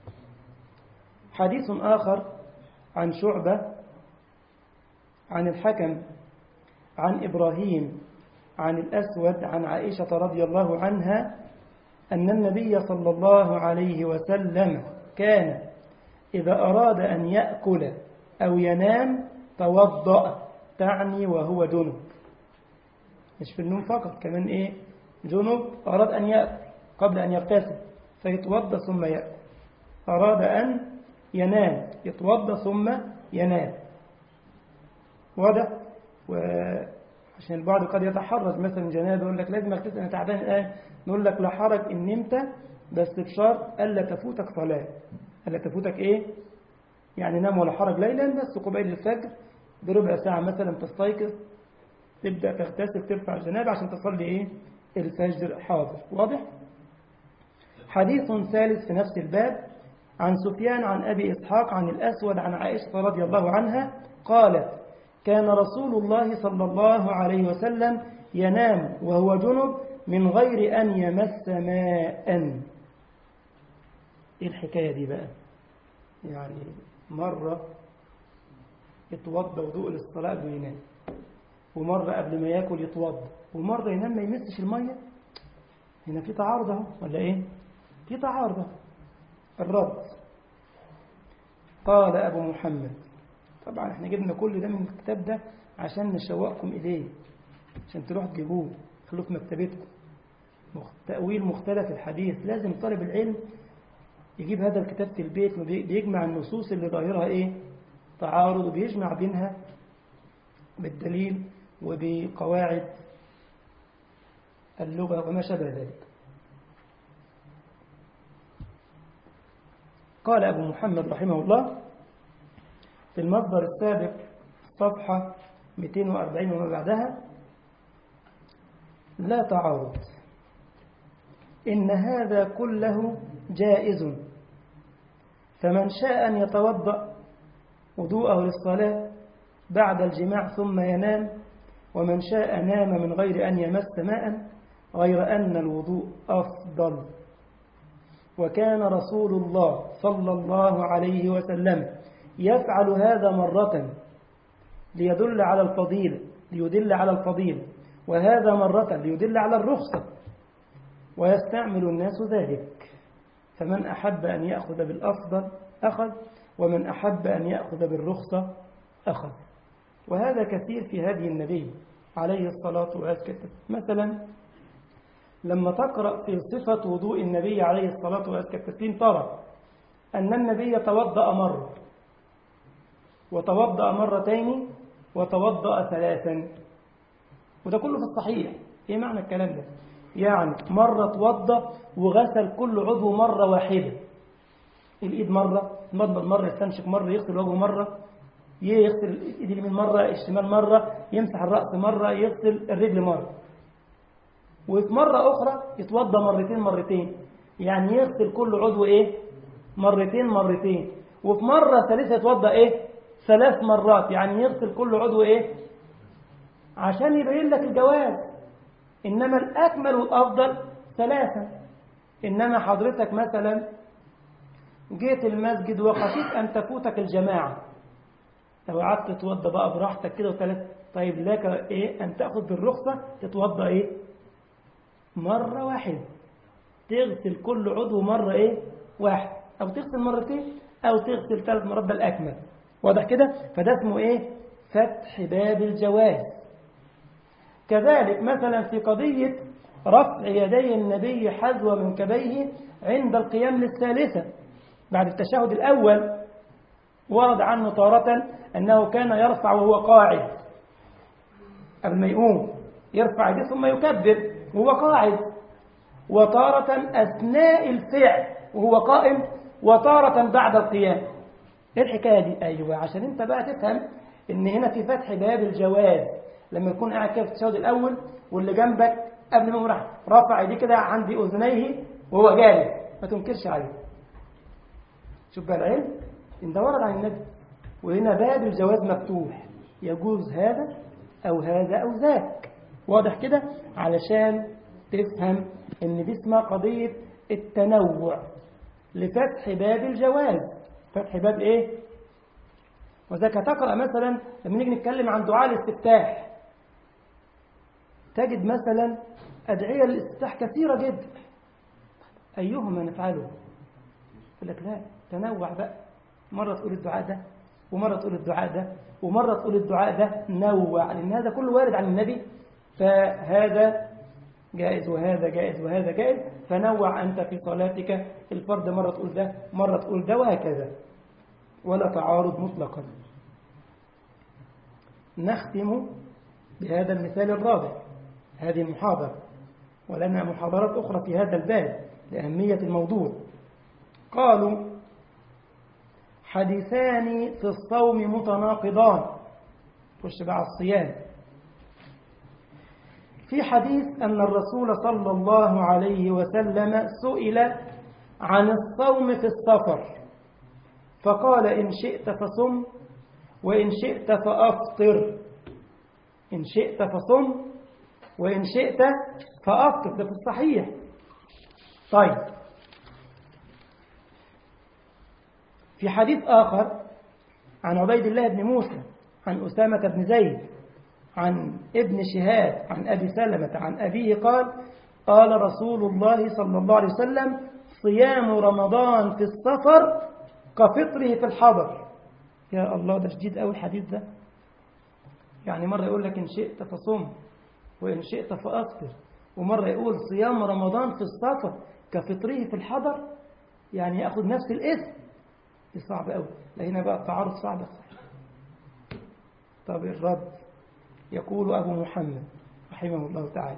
حديث آخر عن شعبة عن الحكم عن إبراهيم عن الأسود عن عائشة رضي الله عنها أن النبي صلى الله عليه وسلم كان إذا أراد أن يأكل أو ينام توضأ، تعني وهو جنب، مش في النوم فقط، كمان إيه جنب أراد أن يأكل قبل أن يغتسل فيتوضأ ثم يأكل، أراد أن ينام يتوضأ ثم ينام. واضح؟ وعشان البعض قد يتحرج مثلا جنابه يقول لك لازم اغتسل أنا تعبان الآن، نقول لك لا حرج إن نمت، بس بشرط ألا تفوتك صلاة، ألا تفوتك إيه؟ يعني نام ولا حرج ليلا، بس قبيل الفجر بربع ساعة مثلا تستيقظ تبدأ تغتسل ترفع الجنابة عشان تصلي إيه؟ الفجر. حاضر. واضح؟ حديث ثالث في نفس الباب عن سفيان عن أبي إسحاق عن الأسود عن عائشة رضي الله عنها قالت كان رسول الله صلى الله عليه وسلم ينام وهو جنب من غير أن يمس ماء. إيه الحكاية دي بقى؟ يعني مرة يتوضى وضوء للصلاة قبل ما ينام، ومرة قبل ما يأكل يتوضى، ومرة ينام ما يمسش المية. هنا في تعارض اهو ولا إيه؟ في تعارض. الرد قال أبو محمد، طبعا احنا جبنا كل ده من الكتاب ده عشان نشوقكم إليه، عشان تروح تجيبوه خلوه في مكتبتكم. تأويل مختلف الحديث، لازم طالب العلم يجيب هذا الكتاب في البيت، بيجمع النصوص اللي ظاهرها إيه؟ تعارض وبيجمع بينها بالدليل وبقواعد اللغة وما شابه ذلك. قال أبو محمد رحمه الله في المصدر السابق صفحة مئتين وأربعين وما بعدها: لا تعارض، إن هذا كله جائز، فمن شاء أن يتوضأ وضوءه للصلاة بعد الجماع ثم ينام، ومن شاء نام من غير أن يمس ماء، غير أن الوضوء أفضل. وكان رسول الله صلى الله عليه وسلم يفعل هذا مرة ليدل على الفضيلة ليدل على الفضيلة وهذا مرة ليدل على الرخصة، ويستعمل الناس ذلك، فمن أحب أن يأخذ بالأفضل أخذ، ومن أحب أن يأخذ بالرخصة أخذ. وهذا كثير في هدي النبي عليه الصلاة والسلام. مثلا لما تقرأ في صفة وضوء النبي عليه الصلاة والسلام ترى أن النبي توضأ مرة وتوضأ مرتين وتوضأ ثلاثا، وده كله في الصحيح. إيه معنى الكلام ده؟ يعني مرة توضأ وغسل كل عضو مرة واحدة، الإيد مرة، المضمض مرة، يستنشق مرة، يغسل وجهه مرة، يغسل الإيد اليمين مرة، الشمال مرة، يمسح الرأس مرة، يغسل الرجل مرة، وفي مرة أخرى يتوضأ مرتين مرتين، يعني يغسل كل عضو إيه؟ مرتين مرتين، وفي مرة ثالثة يتوضأ إيه؟ ثلاث مرات، يعني يغسل كل عضو إيه؟ عشان يبين لك الجواز. إنما الأكمل والأفضل ثلاثة. إنما حضرتك مثلا جيت المسجد وخشيت أن تفوتك الجماعة، لو قعدت تتوضأ بقى براحتك كده وثلاث، طيب لك إيه؟ أن تأخذ بالرخصة تتوضأ إيه؟ مرة واحدة، تغسل كل عضو مرة إيه؟ واحد، أو تغسل مرتين أو تغسل ثلاث مرات، ده الأكمل. واضح كده؟ فده اسمه إيه؟ فتح باب الجواز. كذلك مثلا في قضية رفع يدي النبي حذو منكبيه عند القيام للثالثة بعد التشهد الأول، ورد عنه تارة أنه كان يرفع وهو قاعد قبل ما يقوم، يرفع يديه ثم يكبر وهو قاعد، وتارة أثناء الفعل وهو قائم، وتارة بعد القيام. إيه الحكاية دي؟ أيوة، عشان أنت بقى تفهم إن هنا في فتح باب الجواز. لما يكون قاعد كده في التشهد الأول واللي جنبك قبل ما يقوم رفع يديه كده عند أذنيه وهو جالس، ما تنكرش عليه. شوف بقى العلم، إن ده ورد عن النبي، وهنا باب الجواز مفتوح، يجوز هذا أو هذا أو ذاك. واضح كده؟ علشان تفهم إن دي اسمها قضية التنوع لفتح باب الجواز. فتح باب إيه؟ وذاك تقرأ مثلا لما نيجي نتكلم عن دعاء الاستفتاح، تجد مثلا أدعية الاستفتاح كثيرة جدا، أيهما نفعله؟ يقول لك لا، تنوع بقى، مرة تقول الدعاء ده ومرة تقول الدعاء ده ومرة تقول الدعاء ده، نوع، لأن هذا كله وارد عن النبي، فهذا جائز وهذا جائز وهذا جائز، فنوع أنت في صلاتك الفرد، مرة تقول ده مرة تقول ده، وهكذا، ولا تعارض مطلقا. نختم بهذا المثال الرابع هذه المحاضرة، ولنا محاضرات أخرى في هذا الباب لأهمية الموضوع. قالوا: حديثان في الصوم متناقضان. خش بقى على الصيام. في حديث أن الرسول صلى الله عليه وسلم سئل عن الصوم في السفر، فقال: إن شئت فصم وإن شئت فأفطر. إن شئت فصم وإن شئت فأفطر، ده في الصحيح. طيب، في حديث آخر عن عبيد الله بن موسى عن أسامة بن زيد عن ابن شهاب عن أبي سلمة عن أبيه قال: قال رسول الله صلى الله عليه وسلم: صيام رمضان في السفر كفطره في الحضر. يا الله، ده شديد قوي الحديث ده. يعني مرة يقول لك إن شئت فصم وإن شئت فأفطر، ومرة يقول صيام رمضان في السفر كفطره في الحضر، يعني يأخذ نفس الاسم. دي صعب قوي، لهنا بقى التعارض صعب. طب الرد، يقول أبو محمد رحمه الله تعالى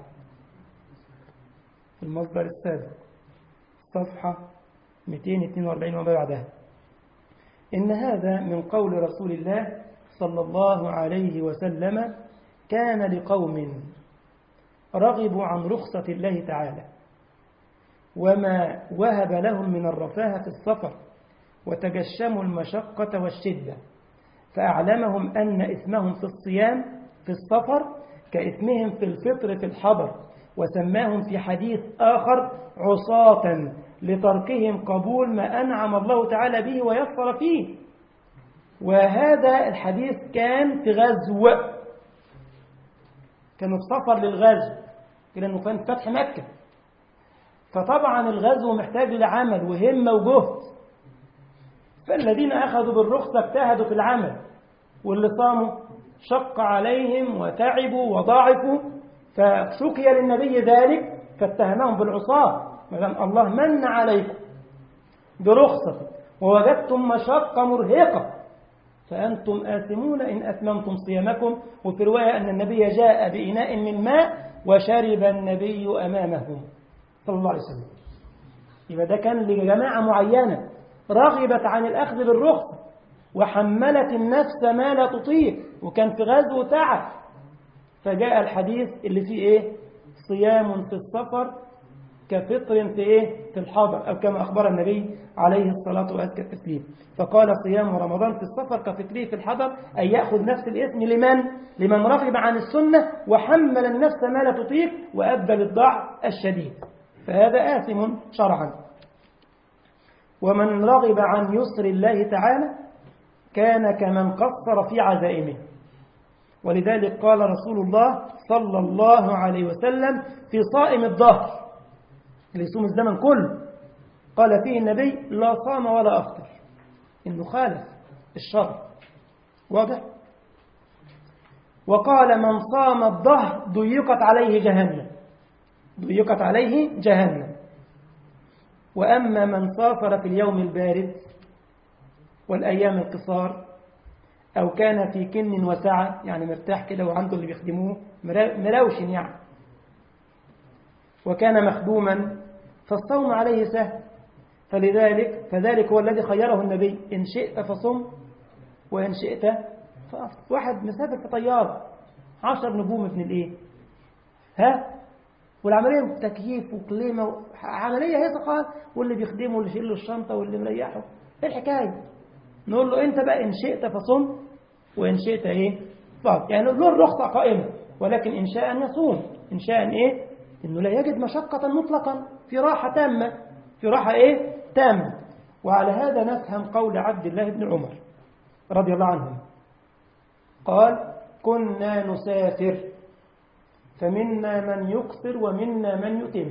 في المصدر السابق صفحة مئتين واثنين وأربعين وما بعدها: إن هذا من قول رسول الله صلى الله عليه وسلم: كان لقوم رغبوا عن رخصة الله تعالى وما وهب لهم من الرفاهة في السفر وتجشموا المشقة والشدة، فأعلمهم أن إثمهم في الصيام في السفر كإثمهم في الفطر في الحضر، وسماهم في حديث آخر عصاة لتركهم قبول ما أنعم الله تعالى به ويسر فيه. وهذا الحديث كان في غزو، كانوا في سفر للغزو لأنه كان فتح مكة، فطبعا الغزو محتاج لعمل وهمة وجهد، فالذين أخذوا بالرخصة اجتهدوا في العمل، واللي صاموا شق عليهم وتعبوا وضاعفوا، فشكي للنبي ذلك فاتهمهم بالعصاة، مثلا الله من عليكم برخصة ووجدتم مشقة مرهقة فأنتم آثمون إن أتممتم صيامكم. وفي رواية أن النبي جاء بإناء من ماء وشرب النبي أمامهم صلى الله عليه وسلم. يبقى ده كان لجماعة معينة رغبت عن الأخذ بالرخصة وحملت النفس ما لا تطيق، وكان في غزو تعب، فجاء الحديث اللي فيه إيه؟ صيام في السفر كفطر في إيه؟ في الحضر، أو كما أخبر النبي عليه الصلاة وأزكى التسليم، فقال: صيام رمضان في السفر كفطره في الحضر، أي يأخذ نفس الإثم لمن؟ لمن رغب عن السنة وحمل النفس ما لا تطيق وأدى للضعف الشديد، فهذا آثم شرعا. ومن رغب عن يسر الله تعالى كان كمن قصر في عزائمه، ولذلك قال رسول الله صلى الله عليه وسلم في صائم الظهر اللي يصوم الزمن كله، قال فيه النبي: لا صام ولا أفطر، إنه خالف الشرع، واضح؟ وقال: من صام الظهر ضيقت عليه جهنم، ضيقت عليه جهنم. وأما من سافر في اليوم البارد والأيام القصار، أو كان في كن وسعة، يعني مرتاح كده وعنده اللي بيخدموه مروشن يعني، وكان مخدوما، فالصوم عليه سهل، فلذلك فذلك هو الذي خيره النبي: إن شئت فصم وإن شئت فأفطر. واحد مسافر في طيارة عشر نجوم ابن الإيه ها، والعملية تكييف وكليمة، عملية هي خالص، واللي بيخدمه واللي يشيل له الشنطة واللي مريحه، ايه الحكاية؟ نقول له انت بقى إن شئت فصم وإن شئت ايه فأفطر، يعني له الرخصة قائمة، ولكن إن شاء أن يصوم، إن شاء أن ايه إنه لا يجد مشقة مطلقا، في راحة تامة، في راحة ايه تامة. وعلى هذا نفهم قول عبد الله بن عمر رضي الله عنه، قال: كنا نسافر فمنا من يقصر ومنا من يتم،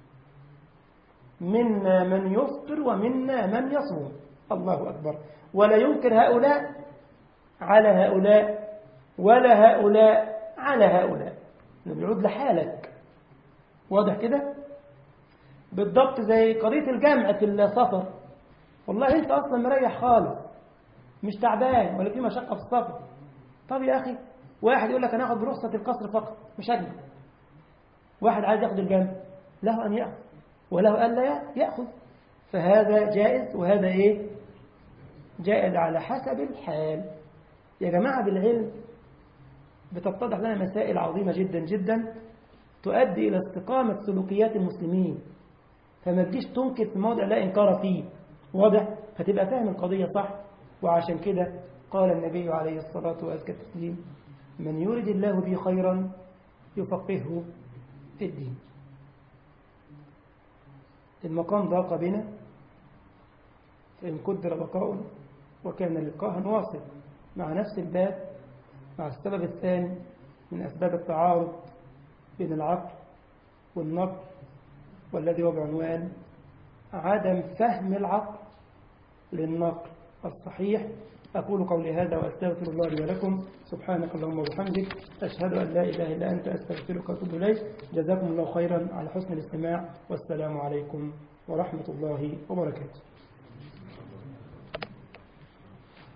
منا من يفطر ومنا من يصوم. الله أكبر. ولا ينكر هؤلاء على هؤلاء ولا هؤلاء على هؤلاء، بيعود لحالك، واضح كده؟ بالضبط زي قضية الجمع في السفر، والله انت اصلا مريح خالص، مش تعبان ولا في مشقة في السفر، طب يا أخي واحد يقول لك أنا أخذ برخصة القصر فقط مش أجمع، واحد عايز يأخذ الجمع، له أن يأخذ وله أن لا يأخذ، فهذا جائز وهذا إيه جائز على حسب الحال. يا جماعة بالعلم بتتضح لنا مسائل عظيمة جدا جدا تؤدي إلى استقامة سلوكيات المسلمين، فما تجيش تنكر في موضع لا إنكار فيه، واضح؟ فتبقى فاهم القضية صح. وعشان كده قال النبي عليه الصلاة والسلام: من يريد الله به خيرا يفقهه في الدين. المقام ضاق بنا، فإن قدر بقاء وكان لقاء واصل مع نفس الباب، مع السبب الثاني من أسباب التعارض بين العقل والنقل، والذي هو بعنوان عدم فهم العقل للنقل الصحيح. أقول قولي هذا وأستغفر الله لي ولكم. سبحانك اللهم وبحمدك، أشهد أن لا إله إلا أنت، أستغفرك وأتوب إليك. جزاكم الله خيرا على حسن الاستماع، والسلام عليكم ورحمة الله وبركاته.